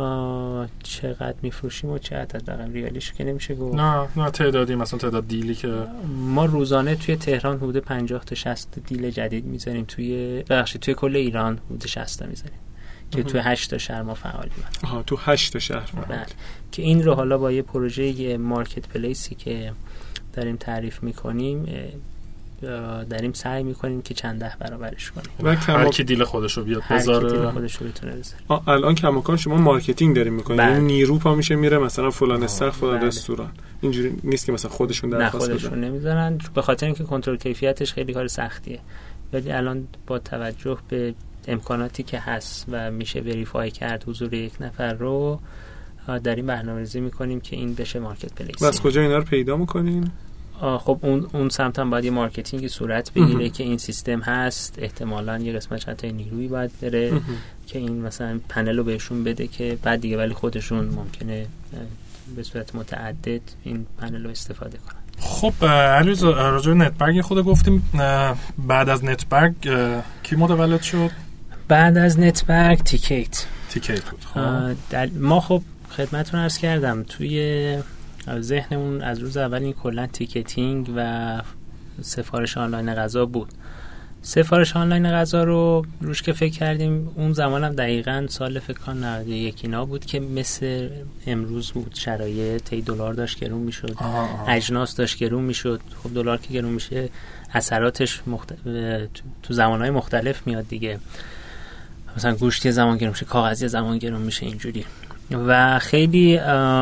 چقدر میفروشیم و چه عدد رقم ریالیش که نمیشه گفت. نه نه تعدادی مثلا تعداد دیلی که ما روزانه توی تهران حدود پنجاه تا شصت دیل جدید میذاریم، توی بخشی توی کل ایران حدود شصت تا میذاریم که توی هشت تا شهر ما فعالیم. آها تو هشت تا شهر فعال. که این رو حالا با یه پروژه مارکت پلیسی که داریم تعریف میکنیم داریم سعی میکنیم که چند ده برابرش کنیم. هر کی دیل خودشو بیاد بذاره، هر کی دیل خودشو بتونه بذاره. الان کماکان شما مارکتینگ داریم میکنین، یعنی نیرو پا میشه میره مثلا فلان استخ فلان رستوران، اینجوری نیست که مثلا خودشون درخواست بدن؟ نه خودشون نمیذارن به خاطر اینکه کنترل کیفیتش خیلی کار سختیه. ولی الان با توجه به امکاناتی که هست و میشه وریفای کرد حضور یک نفر رو داریم برنامه‌ریزی میکنیم که این بشه مارکت پلیس. از کجا اینا رو پیدا میکنین؟ خب اون اون سمت هم باید یه مارکتینگی صورت بگیره که این سیستم هست، احتمالاً یه قسمت حتی نیرویی باید بره که این مثلا پنل رو بهشون بده که بعد دیگه ولی خودشون ممکنه به صورت متعدد این پنل رو استفاده کنن. خب علیرضا راجع به نتبرگ خود گفتیم، بعد از نتبرگ کی متولد شد؟ بعد از نتبرگ تیکیت تیکیت بود. خب ما خب خدمتتون عرض کردم توی ذهنمون از روز اول این کلا تیکتینگ و سفارش آنلاین غذا بود. سفارش آنلاین غذا رو روش که فکر کردیم اون زمانم دقیقاً سال فکر کنم نود و یک اینا بود که مثل امروز بود، شرایط ای دلار داشت گرون میشد، اجناس داشت گرون میشد. خب دلار که گرون میشه اثراتش مخت... تو زمانهای مختلف میاد دیگه، مثلا گوشت یه زمان گرون میشه، کاغذی زمان گرون میشه، اینجوری. و خیلی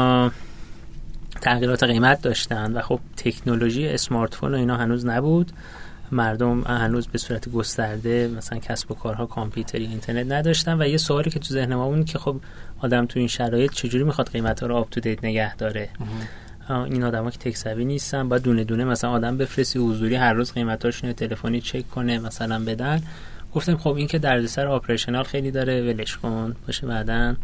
تغییرات قیمت داشتن و خب تکنولوژی اسمارت فون و اینا هنوز نبود، مردم هنوز به صورت گسترده مثلا کسب و کارها کامپیوتری اینترنت نداشتن و یه سوالی که تو ذهن ما بود که خب آدم تو این شرایط چجوری میخواد قیمتا رو آپ تو دیت نگه داره؟ این آدما که تک سوی نیستن، باید دونه دونه مثلا آدم بفرستی حضوری هر روز قیمتاشون رو تلفنی چک کنه مثلا بدن. گفتم خب این که دردسر آپریشنال خیلی داره، ولش کن باشه. بعدن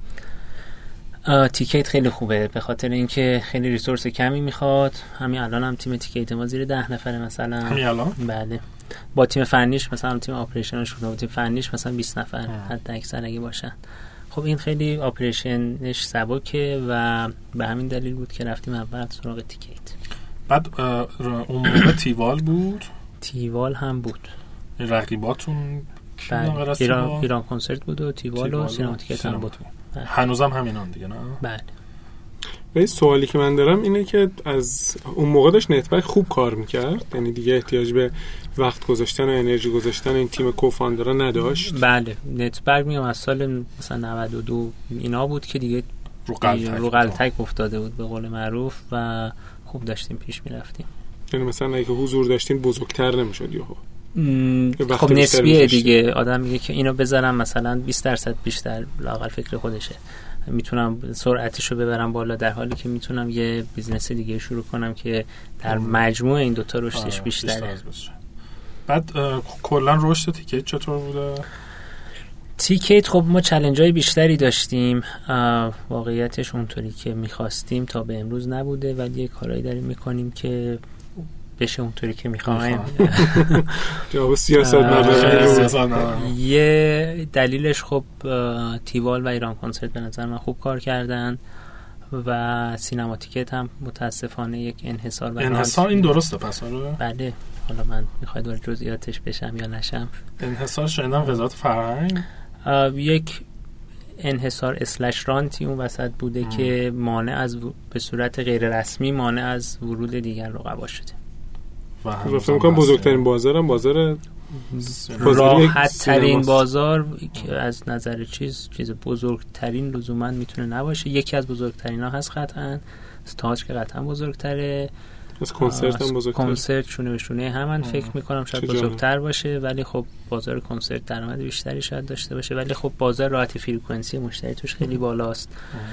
تیکیت خیلی خوبه به خاطر اینکه خیلی ریسورس کمی میخواد. همین الان هم تیم تیکیت ما زیر ده نفره مثلا. همین الان؟ بله. با تیم فنیش مثلا تیم آپریشنش بود، تیم فنیش مثلا بیست نفر حد اکثر اگه باشن. خب این خیلی آپریشنش سبکه و به همین دلیل بود که رفتیم اول سراغ تیکیت. بعد اون موقع تیوال بود؟ تیوال هم بود. رقیباتون بله. ایران ایران کنسرت بود و تیوال و سینما تیکت هم بود. هنوزم همینان دیگه نه؟ بله. و سوالی که من دارم اینه که از اون موقع داشت نتبرگ خوب کار میکرد، یعنی دیگه احتیاج به وقت گذاشتن و انرژی گذاشتن این تیم کوفاندرها نداشت؟ بله. نتبرگ میام از سال مثلا نود و دو اینا بود که دیگه رو قلتک افتاده بود به قول معروف و خوب داشتیم پیش میرفتیم. یعنی مثلا اگه حضور داشتین بزرگتر نمیشد یهو؟ خب نسبیه دیگه. آدم میگه که اینو بذارم مثلا بیست درصد بیشتر، لااقل فکر خودشه، میتونم سرعتشو ببرم بالا، در حالی که میتونم یه بیزنس دیگه شروع کنم که در مجموع این دوتا رشدش بیشتره. بعد کلا رشد تیکیت چطور بوده؟ تیکیت خب ما چالنج‌های بیشتری داشتیم، واقعیتش اونطوری که میخواستیم تا به امروز نبوده، ولی یه کارایی داریم میکنیم که بشه اونطوری که میخوایم. جواب سیاست نداره. یه دلیلش خب تیوال و ایران کنسرت به نظر من خوب کار کردن و سینما تیکت هم متاسفانه یک انحصار و انحصار. این درسته پس؟ آره بله. حالا من میخواید وارد جزئیاتش بشم یا نشم؟ انحصار شنیدم وزارت فرهنگ یک انحصار اسلش رانتی اون وسط بوده ام. که مانع از و... به صورت غیر رسمی مانع از ورود دیگر رقبا شده. و فکر می‌کنم بزرگترین بازارم بازار راحت ترین بازار که از نظر چیز چیز بزرگترین لزوما میتونه نباشه. یکی از بزرگترین ها هست قطعا، تاج که قطعا بزرگتره، از کنسرت هم بزرگتره، کنسرت شونه به شونه هم من فکر میکنم شاید بزرگتر باشه، ولی خب بازار کنسرت درآمد بیشتری شاید داشته باشه، ولی خب بازار راحت فرکانسی مشتری توش خیلی بالاست.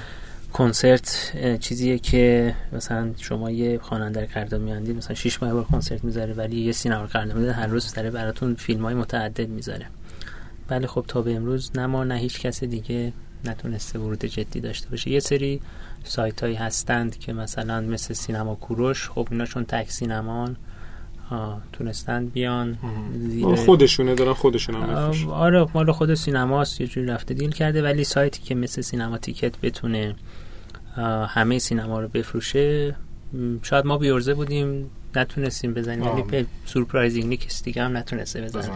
کنسرت چیزیه که مثلا شما یه خواننده قرارداد می‌بندید، مثلا شش ماه بار کنسرت میذاره، ولی یه سینما قرارداد میذاره هر روز داره براتون فیلم‌های متعدد میذاره. ولی خب تا به امروز نه ما نه هیچ کس دیگه نتونسته ورود جدی داشته باشه. یه سری سایت‌هایی هستند که مثلا مثل سینما کوروش، خب اینا چون تک سینمان تونستن بیان خودشونه دارن خودشون هم میفروشن. آره مال خود سینماست، یه جوری رفته دیل کرده، ولی سایتی که مثل سینما تیکت بتونه همه سینما رو بفروشه، شاید ما بیورزه بودیم نتونستیم بزنیم، ولی به سورپرایزینگلی کسی دیگه هم نتونسته بزنه.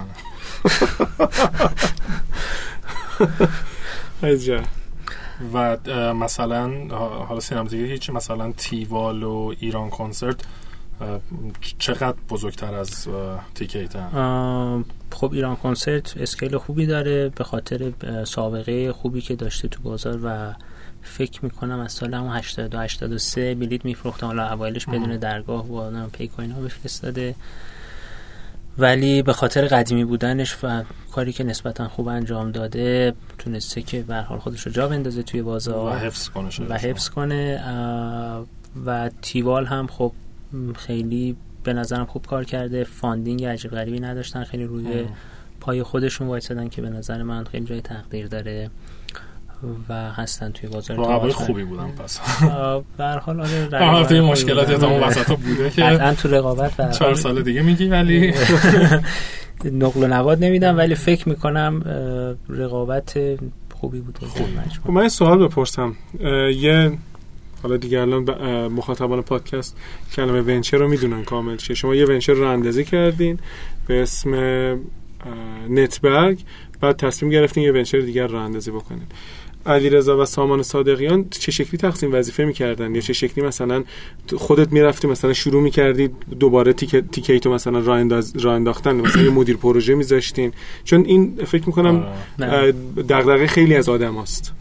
عجب. و مثلا حالا سینما دیگه هیچی، مثلا تیوال و ایران کنسرت چقدر بزرگتر از تیکیت هم؟ خب ایران کنسرت اسکیل خوبی داره به خاطر سابقه خوبی که داشته تو بازار و فکر میکنم از سال همون هشتاد و دو هشتاد و سه بلیت میفروخته، حالا اوایلش بدون درگاه و آدم پیکوین ها بفرستاده، ولی به خاطر قدیمی بودنش و کاری که نسبتا خوب انجام داده تونسته که به هر حال خودش رو جا بندازه توی بازار و حفظ کنه و حفظ کنه. و تیوال هم خب خیلی به نظرم خوب کار کرده، فاندینگ عجیب غریبی نداشتن، خیلی روی پای خودشون وایسادن که به نظر من خیلی جای تقدیر داره و هستن توی بازار. رقابای خوبی بودن پس. به هر حال آره رقابت مشکلاتی تا اون وسطا بوده که قطعا تو رقابت چهار سال دیگه میگی، ولی نقل و نواد نمیدم، ولی فکر میکنم رقابت خوبی بود. خب من یه سوال بپرسم. یه حالا دیگه الان مخاطبان پادکست کلمه ونچر رو میدونن کامل چیه. شما یه ونچر رو اندازی کردین به اسم نتبرگ، بعد تصمیم گرفتین یه ونچر دیگر رو اندازی بکنین. علیرضا و سامان صادقیان چه شکلی تقسیم وظیفه می‌کردن، یا چه شکلی مثلا خودت میرفتی مثلا شروع می‌کردی دوباره تیکه تیکیتو مثلا راه انداز راه انداختن، مثلا یه مدیر پروژه می‌ذاشتین؟ چون این فکر می‌کنم دغدغه خیلی از آدماست.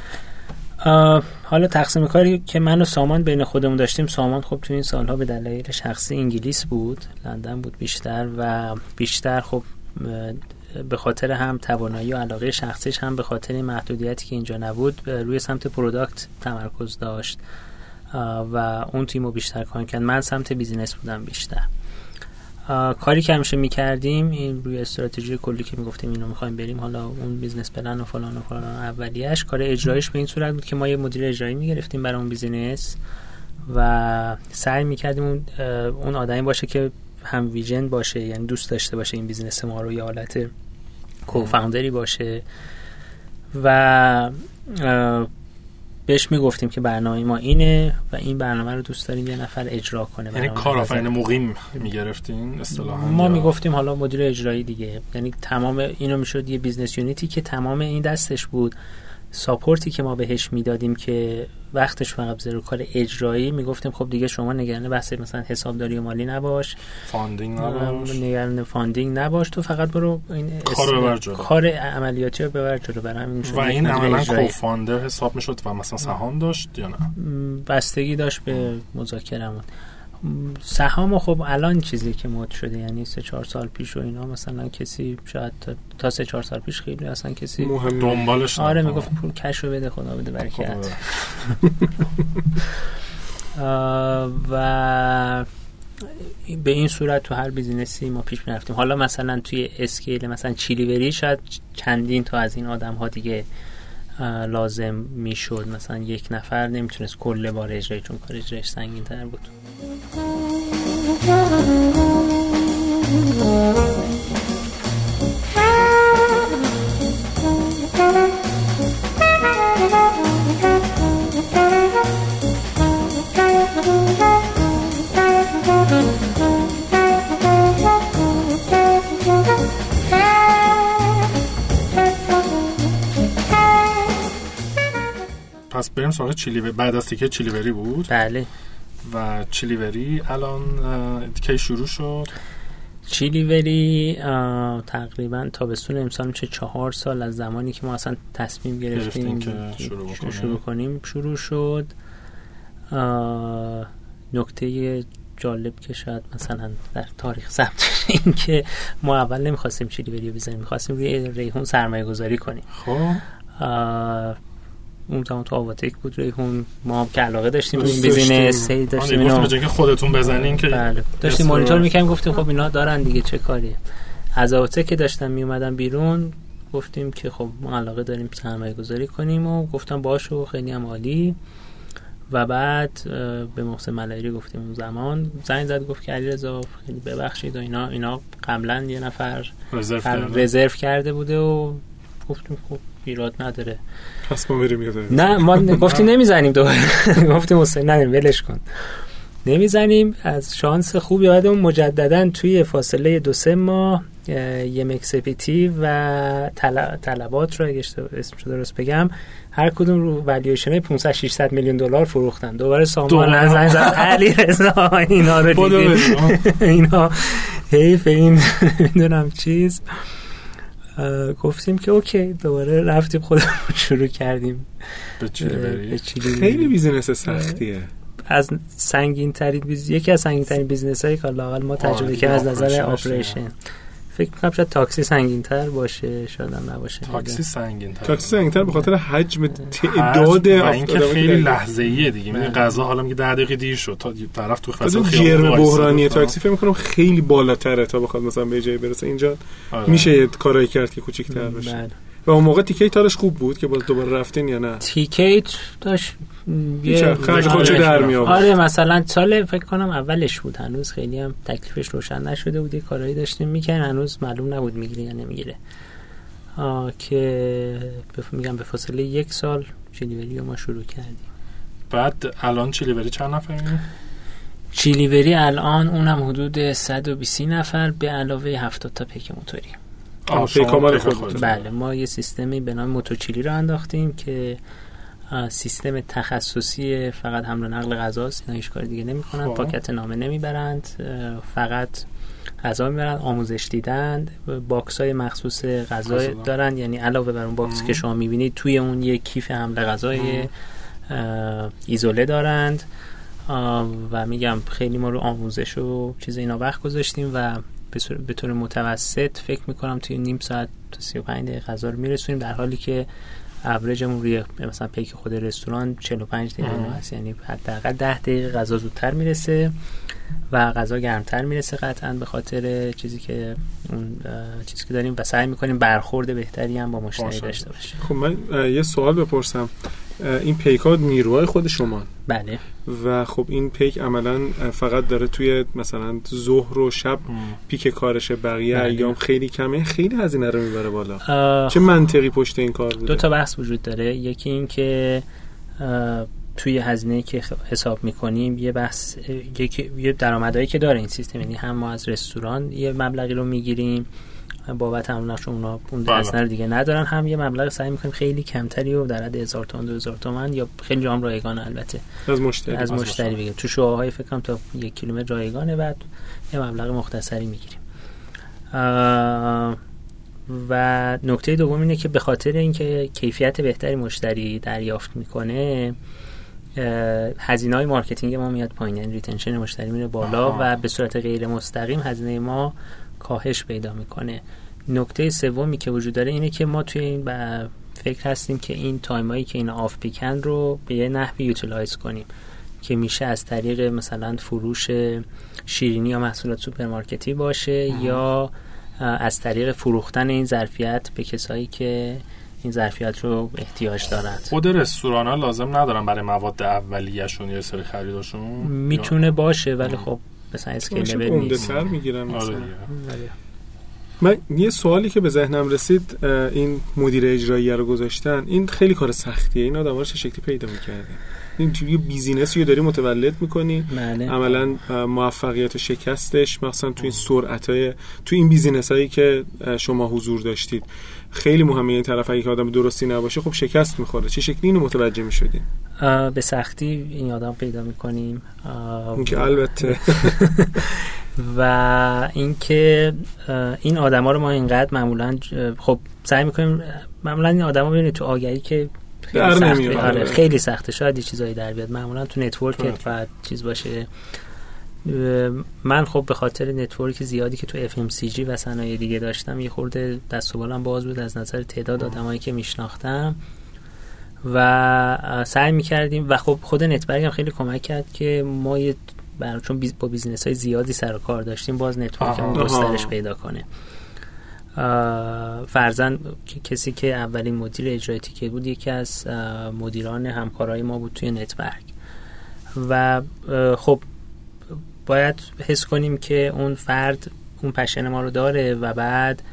حالا تقسیم کاری که من و سامان بین خودمون داشتیم، سامان خب تو این سالها به دلایل شخصی انگلیس بود، لندن بود بیشتر، و بیشتر خب به خاطر هم توانایی و علاقه شخصیش، هم به خاطر این محدودیتی که اینجا نبود، روی سمت پروداکت تمرکز داشت و اون تیمو بیشتر کار کرد. من سمت بیزینس بودم بیشتر. کاری که همیشه میکردیم این روی استراتژی کلی که میگفتیم اینو میخوایم بریم، حالا اون بیزنس پلن و فلان و فلان، اولیه‌اش کار اجرایش به این صورت بود که ما یه مدیر اجرایی میگرفتیم برای اون بیزینس و سعی میکردیم اون اون آدمی باشه که هم ویژن باشه، یعنی دوست داشته باشه این بیزنس ما رو، یه حالت کوفاندری باشه، و بهش میگفتیم که برنامه ما اینه و این برنامه رو دوست داریم یه نفر اجرا کنه. یعنی کارآفرین مقیم میگرفتین اصطلاحاً؟ ما میگفتیم حالا مدیر اجرایی دیگه، یعنی تمام اینو میشد یه بیزنس یونیتی که تمام این دستش بود. ساپورتی که ما بهش میدادیم که وقتش فقط بذاره کار اجرایی، میگفتیم خب دیگه شما نگران بحث مثلا حسابداری و مالی نباش، فاندینگ نباش، نگران فاندینگ نباش، تو فقط برو این کار ببر جلو، کار عملیاتی رو ببر جلو. برای همین و این عملاً کوفاندر حساب میشد و مثلا سهام داشت یا نه؟ بستگی داشت به مذاکرمون. سهام خب الان چیزی که مد شده، یعنی سه چهار سال پیش و اینا مثلا کسی شاید تا سه چهار سال پیش خیلی اصلا کسی مهم دنبالش نبود. آره میگفت پول کش رو بده خدا بده برکت. و به این صورت تو هر بیزینسی ما پیش می‌رفتیم. حالا مثلا توی اسکیل مثلا چیلیوری شاید چندین تا از این آدم ها دیگه لازم میشد، مثلا یک نفر نمیتونست کل بار اجرایی، چون کار اجرایش سنگین تر بود. پس بریم سراغ چیلیوری. بعد از تیکه چیلیوری بود؟ بله. و چیلیوری الان کی شروع شد؟ چیلیوری تقریبا تابستون امسال میشه چهار سال از زمانی که ما اصلا تصمیم گرفتیم که شروع بکنیم. شروع کنیم شروع شد. نکته جالب که شاید مثلا در تاریخ ثبت شده این که ما اول نمیخواستیم چیلیوری رو بزنیم، میخواستیم روی ریحون سرمایه گذاری کنیم. خب اون زمان تو آواتک بود ریحون، ما هم که علاقه داشتیم به این بیزینس، هی داشتیم اینو گفتیم که خودتون بزنین که بله داشتیم مانیتور میکنیم، گفتیم خب اینا دارن دیگه چه کاریه. از آواتک که داشتن میومدن بیرون گفتیم که خب ما علاقه داریم سرمایه گذاری کنیم و گفتم باشه خیلی هم عالی. و بعد به محسن ملایری گفتیم اون زمان، زنگ زد گفت که علیرضا خیلی ببخشید و اینا اینا قبلا یه نفر رزرو کرده بوده و گفتیم خب ایراد نداره پس ما بریم یادم. نه ما گفتیم نمیزنیم دوباره گفتیم حسین نه ولش کن نمیزنیم. از شانس خوب یادمون مجددا توی فاصله دو سه ماه یه مکسپیتی و طلبات رو اگه اسمش درست بگم هر کدوم رو والویشن پانصد ششصد میلیون دلار فروختن. دوباره سامان زنگ زد علیرضا اینا رو دیدیم اینا حیف این میدونم چیز. گفتیم که اوکی دوباره رفتیم خودمون شروع کردیم به چیلیوری. خیلی بیزینس سختیه، از سنگین ترین بیز... یکی از سنگین ترین بیزینس هایی که لااقل ما تجربه کردیم از نظر آپریشن. فکر می‌کنم شاید تاکسی سنگین تر باشه، شاید هم نباشه. تاکسی سنگین تر تاکسی سنگین تر به خاطر حجم تعداد و اینکه خیلی لحظه‌ایه دیگه. میگه غذا حالا میگه ده دقیقه دیر شد تا طرف تو فضا خیابون جرم بحرانی تاکسی فکر می‌کنم خیلی بالاتره تا بخواد مثلا به جای برسه. اینجا آره. میشه کارایی کرد که کوچیک‌تر بشه. و اون موقع تیکیت تارش خوب بود که باز دوباره رفتین یا نه؟ تیکیت داشت یه خرج خودشو در می آورد. آره مثلا سال فکر کنم اولش بود، هنوز خیلی هم تکلیفش روشن نشده بود، کارهایی داشتیم میکنیم، هنوز معلوم نبود میگیره یا نمیگیره. که بف... میگم به فاصله یک سال چیلیوری رو ما شروع کردیم. بعد الان چیلیوری چند نفرین؟ چیلیوری الان اونم حدود صد و بیست نفر به علاوه هفتاد تا پیک موتوری. آه پیک کامل خودتون. بله ما یه سیستمی به نام موتوچیلی رو انداختیم که سیستم تخصصی فقط حمل و نقل غذاست، اینا هیچ کار دیگه نمی‌کنن، پاکت نامه نمیبرند، فقط غذا میبرن، آموزش دیدن، باکس‌های مخصوص غذا دارن، یعنی علاوه بر اون باکس ام. که شما میبینید توی اون یک کیف حمل غذای ایزوله دارند و میگم خیلی ما رو آموزش و چیز اینا وقت گذاشتیم و به طور متوسط فکر میکنم توی نیم ساعت تا سی و پنج دقیقه غذا رو میرسونیم، در حالی که اوریجمون روی مثلا پیک خود رستوران چهل و پنج دقیقه هست، یعنی حداقل ده دقیقه غذا زودتر میرسه و غذا گرمتر میرسه قطعا به خاطر چیزی که اون چیزی که داریم و سعی میکنیم برخورد بهتری هم با مشتری داشته باشیم. خب من یه سوال بپرسم، این پیک ها نیروهای خود شما؟ بله. و خب این پیک عملا فقط داره توی مثلا ظهر و شب پیک کارشه، بقیه بله. ایام خیلی کمه، خیلی هزینه رو میبره بالا. چه منطقی پشت این کار بوده؟ دو تا بحث وجود داره، یکی این که توی هزینه‌ای که حساب می‌کنیم یه بحث یه درآمدایی که داره این سیستم، یعنی هم ما از رستوران یه مبلغی رو میگیریم بابت همونش، اونا اون هزینه رو دیگه ندارن، هم یه مبلغ سعی می‌کنیم خیلی کمتری و در حد هزار تومان دو هزار تومان یا خیلی جام رایگان البته از مشتری از مشتری بگیم، تو شوهای فکر کنم تا یک کیلومتر رایگانه، بعد یه مبلغ مختصری میگیریم. و نکته دوم اینه که به خاطر اینکه کیفیت بهتری مشتری دریافت میکنه، هزینه‌های مارکتینگ ما میاد پایین، یعنی ریتنشن مشتری میره بالا آه. و به صورت غیر مستقیم هزینه ما کاهش پیدا میکنه. نکته سومی که وجود داره اینه که ما توی این فکر هستیم که این تایمایی که این آف پیکن رو به یه نحوی یوتیلایز کنیم که میشه از طریق مثلا فروش شیرینی یا محصولات سوپرمارکتی باشه آه. یا از طریق فروختن این ظرفیت به کسایی که این ظرفیت رو احتیاج دارند. خود رستوران‌ها لازم ندارن برای مواد اولیه‌شون یه سری خریداشون میتونه یا... باشه، ولی خب مثلا اسکیلبل نیست، عمده‌تر میگیرن مثلا. من یه سوالی که به ذهنم رسید، این مدیر اجرایی رو گذاشتن، این خیلی کار سختیه، این آدم‌ها چه شکلی پیدا می‌کردن؟ این توی بیزینسی رو داری متولد می‌کنی، عملاً موفقیت و شکستش مثلا توی این سرعتای توی این بیزینسایی که شما حضور داشتید خیلی مهمه. این طرف اگه آدم درستی نباشه خب شکست می‌خوره. چه شکلی اینو متوجه می‌شدین؟ به سختی این آدم پیدا می‌کنیم. اون که البته و اینکه این آدما رو ما اینقدر معمولاً خب سعی می‌کنیم معمولاً این آدما ببینید تو آگهی که خیلی سخته، آره خیلی سخته، شاید یه چیزایی در بیاد، معمولا تو نتورکت باید چیز باشه. من خب به خاطر نتورک زیادی که تو اف ام سی جی و صنایع دیگه داشتم یه خورده دست و بالم باز بود از نظر تعداد آدمایی که میشناختم و سعی میکردیم و خب خود نتورک هم خیلی کمک کرد که ما یه برای چون بیز با بیزینس های زیادی سر و کار داشتیم باز نتورکمون گسترش پیدا کنه. فرضاً کسی که اولین مدیر اجرایی تیکت بود یکی از مدیران همکارای ما بود توی نتورک و خب باید حس کنیم که اون فرد اون پشن ما رو داره و بعد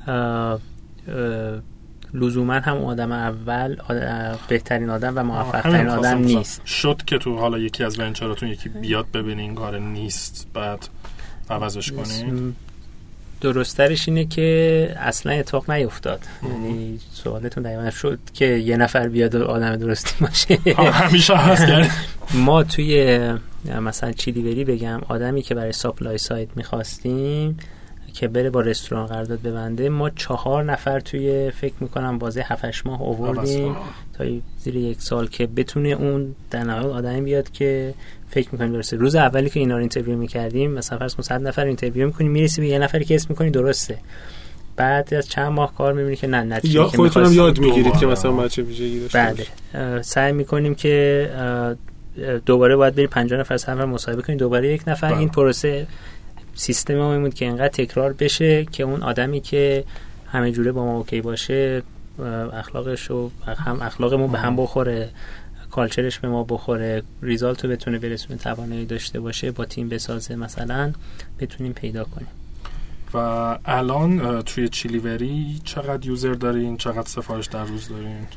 لزوما هم آدم اول آدم بهترین آدم و موفق ترین آدم نیست. شد که تو حالا یکی از ونچراتون یکی بیاد ببینه این کار نیست بعد عوضش کنیم. درسترش اینه که اصلا اتفاق نیفتاد. یعنی سوالتون دقیقاً شد که یه نفر بیاد و آدم درستی باشه. همیشه هست کرد. ما توی مثلا چیلیوری بگم آدمی که برای ساپلای سایت میخواستیم که بره با رستوران قرارداد ببنده، ما چهار نفر توی فکر میکنم بازه هفت هشت ماه آوردیم تا زیر یک سال که بتونه اون در نهایت آدمی بیاد که فکر میکنیم درسته. روز اولی که اینا رو اینترویو میکردیم مثلا فرض کن صد نفر اینترویو میکنیم میرسی به یه نفری که اسم میکنی درسته، بعد از چند ماه کار میبینی که نه نتیجه یا خودتون یاد میگیرید که مثلا بچه ویژگی داشته باشه. بله سعی میکنیم که دوباره باید بری پنجاه نفر سفر مصاحبه کنید، دوباره یک نفر بله. این پروسه سیستم ما میموند که اینقدر تکرار بشه که اون آدمی که همه جوره با ما اوکی باشه اخلاقش و هم اخلاقمون به هم بخوره، کالچرش به ما بخوره، ریزالت رو بتونه برسونه، توانایی داشته باشه، با تیم بسازه مثلا، بتونیم پیدا کنیم. و الان توی چیلیوری چقدر یوزر دارین؟ چقدر سفارش در روز دارین؟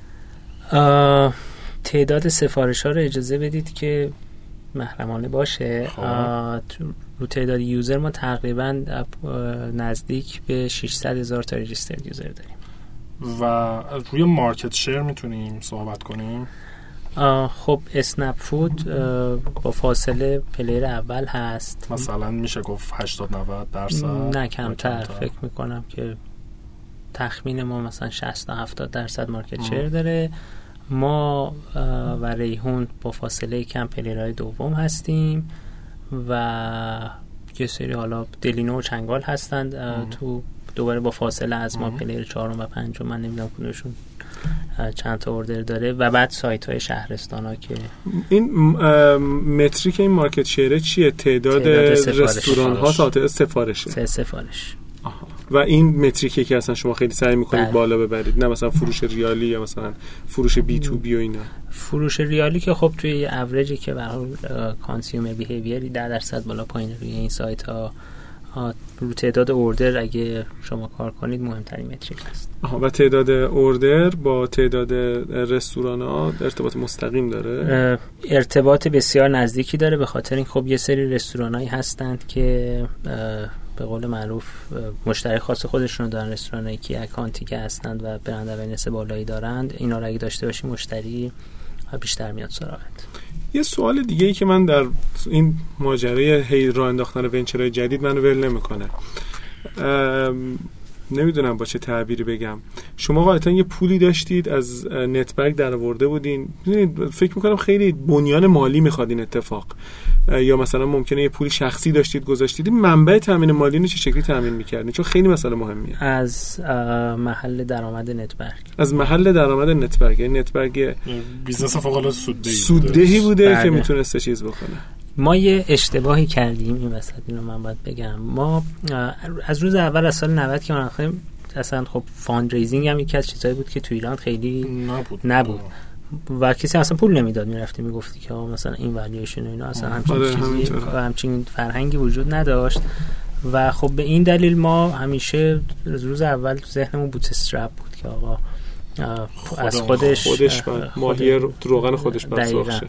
تعداد سفارش ها رو اجازه بدید که محرمانه باشه. رو تعداد یوزر ما تقریبا نزدیک به ششصد هزار تا رجیسترد یوزر داریم. و روی مارکت شیر میتونیم صحبت کنیم؟ خب اسنپ فود با فاصله پلیر اول هست، مثلا میشه گفت هشتاد نود درصد؟ نه کمتر، فکر میکنم که تخمین ما مثلا شصت تا هفتاد درصد مارکت شیر داره. ما و ریحون با فاصله کم پلیرهای دوم هستیم و یه سری حالا دلینو و چنگال هستند تو دوباره با فاصله از ما پلیر چهارم و پنجم، من نمیدونم کدومشون چند تا اوردر داره. و بعد سایت های شهرستان ها که این متریک این مارکت شیره چیه؟ تعداد, تعداد رستوران ها، ساعت سفارشه، سه سفارش. آها. و این متریکی که اصلا شما خیلی سعی میکنید بله. بالا ببرید، نه مثلا فروش ریالی یا مثلا فروش بی تو بی و اینا؟ فروش ریالی که خب توی اوریجی که برای کانسیومر بیهیویری ده درصد بالا پایین روی این سایت ها، رو تعداد اوردر اگه شما کار کنید مهمترین متریک است. آها. و تعداد اوردر با تعداد رستوران ها ارتباط مستقیم داره؟ ارتباط بسیار نزدیکی داره، به خاطر این خب یه سری رستوران هایی هستند که به قول معروف مشتری خاص خودشون دارن، رستورانایی که اکانتی که هستند و برند اوینس بالایی دارند، اینا رو اگه داشته باشی مشتری بیشتر میاد سراغت. یه سوال دیگه ای که من در این ماجرای هی راه انداختن ونچرهای جدید منو ول نمیکنه، نمیدونم با چه تعبیری بگم، شما غالبا یه پولی داشتید از نتبرگ درآورده بودین، فکر میکنم خیلی بنیان مالی میخواد این اتفاق، یا مثلا ممکنه یه پولی شخصی داشتید گذاشتید، منبع تامین مالی رو چه شکلی تامین میکردین؟ چون خیلی مسئله مهمیه. از محل درآمد نتبرگ. از محل درآمد نتبرگ، یعنی نتبرگ بیزنس فوق العاده سوددهی سوددهی بوده بله. که میتونسته چیز بکنه. ما یه اشتباهی کردیم این وسط، اینو من باید بگم. ما از روز اول از سال نود که ما رفتیم اصلا خب فاند ریزینگ هم یکی از چیزایی بود که تو ایران خیلی نبود, نبود. و کسی اصلا پول نمیداد، میرفتی میگفتی که مثلا این والیویشن و اینا اصلا همچین چیزی و همچین فرهنگی وجود نداشت. و خب به این دلیل ما همیشه از روز اول تو ذهنمون بوت استرپ بود که آقا از خودش خودش ماهی روغن خودش بساخته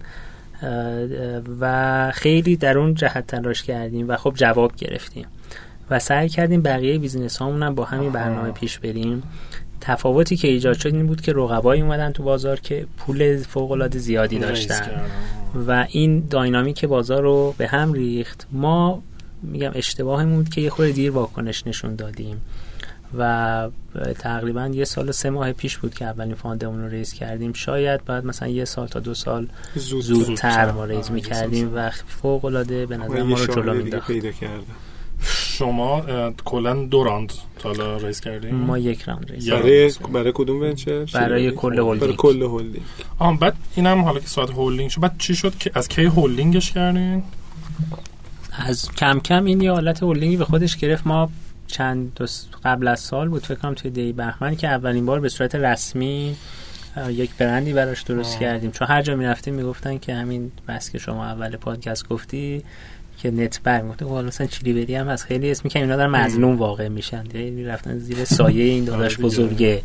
و خیلی در اون جهت تلاش کردیم و خب جواب گرفتیم و سعی کردیم بقیه بیزینس هامون هم با همین برنامه پیش بریم. تفاوتی که ایجاد شد این بود که رقبایی اومدن تو بازار که پول فوق العاده زیادی داشتن و این داینامیک بازار رو به هم ریخت. ما میگم اشتباهمون بود که یه خورده دیر واکنش نشون دادیم و تقریبا یه سال و سه ماه پیش بود که اولین فاندمون رو ریز کردیم. شاید بعد مثلا یه سال تا دو سال زودتر ما ریز میکردیم و فوق العاده به نظر ما رو جلو مینداخت. شما کلا دو راند تا ریز کردیم؟ ما یک راند ریز برای برای کدوم ونچر؟ برای کل هولدینگ. برای کل هولدینگ. آها. بعد اینم حالا که ساعت هولدینگ شد، بعد چی شد که از کی هولدینگش کردین؟ از کم کم این یه حالت هولدینگی به خودش گرفت. ما چند دوست قبل از سال بود فکر کنم توی دی بهمن که اولین بار به صورت رسمی یک برندی براش درست آه. کردیم. چون هر جا میرفتیم میگفتن که همین بس که شما اول پادکست گفتی که نتبرگ، گفتم والا مثلا چیلیوری هم از خیلی اسمی که اینا دارن مظلوم واقع میشن، یعنی رفتن زیر سایه این داداش بزرگه.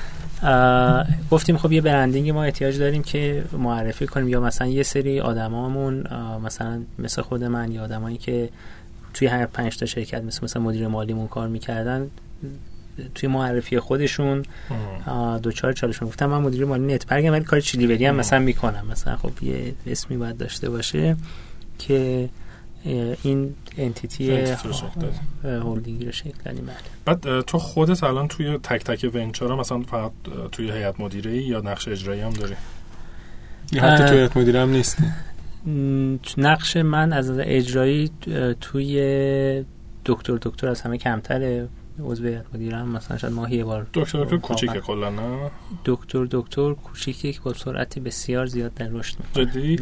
گفتیم خب یه برندینگ ما احتیاج داریم که معرفی کنیم، یا مثلا یه سری آدمامون مثلا مثل خود من یا آدمایی که توی هر پنج تا شرکت مثل مثلا مدیر مالیمون کار میکردن، توی معرفی خودشون دوچار چالش میگفتن من مدیر مالی نتبرگم ولی کار چیلیوری هم مثلا میکنم، مثلا خب یه اسمی باید داشته باشه که این انتیتی هولدینگی رو شکل بدیم. بعد تو خودت الان توی تک تک ونچرها مثلا فقط توی هیئت مدیره یا نقش اجرایی هم داری؟ یا حتی توی هیئت مدیره هم نیستی؟ نقش من از اجرایی توی دکتر دکتر از همه کمتره. عضو هیئت مدیره هم مثلا شاید ماهی یه بار. دکتر دکتر کوچیکه کلا نه؟ دکتر دکتر کوچیکه که با سرعت بسیار زیاد در رشد میکنه. جدی؟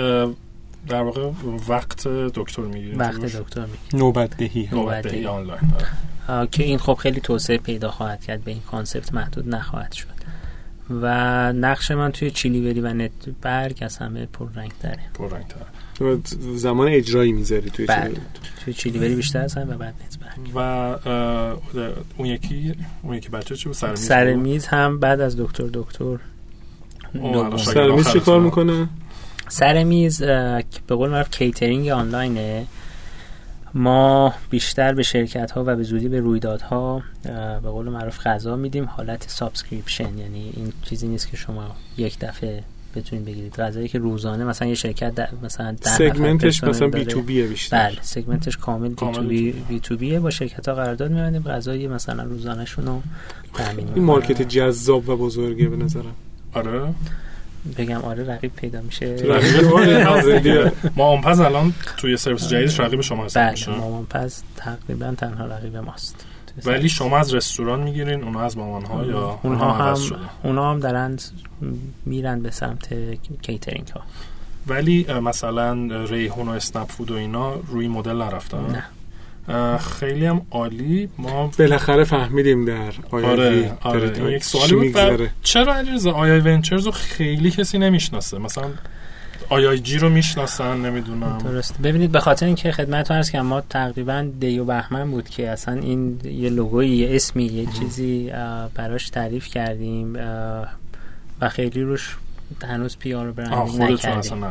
در واقع وقت دکتر میگیرید؟ وقت دکتر میگیرید. نوبت دهی نوبت دهی آنلاین که این خب خیلی توسعه پیدا خواهد کرد، به این کانسپت محدود نخواهد شد و نقش من توی چیلیوری و نت برگ از همه پررنگ تره. پررنگ تره. زمان اجرایی میذاری توی چیلیوری؟ توی چیلیوری بیشتر از همه و بعد نت برگ. و اون یکی اون یکی بچه چی بود؟ سرمیز سرمیز هم بعد از دکتر دکتر. سرمیز چی کار میکنه؟ سرمیز به قول معروف کیترینگ آنلاینه. ما بیشتر به شرکت ها و به زودی به رویدادها به قول معروف غذا میدیم، حالت سابسکریپشن، یعنی این چیزی نیست که شما یک دفعه بتونید بگیرید. غذایی که روزانه مثلا یه شرکت در مثلا در سگمنتش مثلا بی تو بی بیشتر. بله، سگمنتش کامل بی تو بی بی تو بی با شرکت ها قرارداد می‌بندیم، غذای مثلا روزانه شون رو تامین می‌کنیم. این مارکت جذاب و بزرگه به نظرم. آره بگم آره رقیب پیدا میشه. رقیب ما اونپس الان توی سرویس جدیدش رقیب شما حساب میشه. بله، ما اونپس تقریبا تنها رقیب ماست. ولی شما از رستوران میگیرین، اونها از مامان‌ها یا اونها هم اونها هم دارن میرن به سمت کیترینگ ها. ولی مثلا ریحون و اسنپ فود و اینا روی مدل نرفتن؟ نه. خیلی هم عالی. ما بالاخره فهمیدیم در آیای آره آره این یک سوالی بود. چرا علیرضا آیای ونچرز رو خیلی کسی نمیشناسه؟ مثلا آی آی جی رو میشناسن، نمیدونم. درست. ببینید به خاطر اینکه خدمتتون عرض کردم ما تقریبا دی و بهمن بود که اصلا این یه لوگوی، یه اسمی، یه چیزی براش تعریف کردیم و خیلی روش هنوز پی آر برندینگ نکردیم.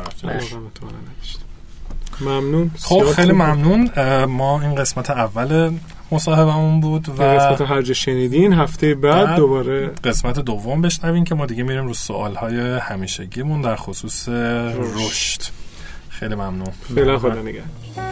ممنون. خب خیلی ممنون. ما این قسمت اول مصاحبهمون بود و قسمت هر جا شنیدین. هفته بعد, بعد دوباره قسمت دوم بشنوین که ما دیگه میریم رو سوالهای همیشگیمون در خصوص رشد. خیلی ممنون. فعلا خدا نگهدار.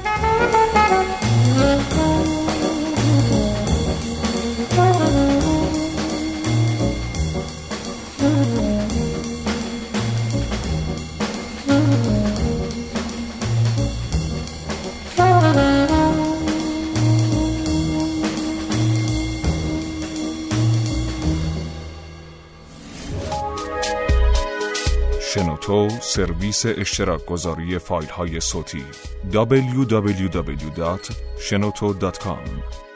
شنوتو سرویس اشتراک گذاری فایل های صوتی دبلیو دبلیو دبلیو دات شنوتو دات کام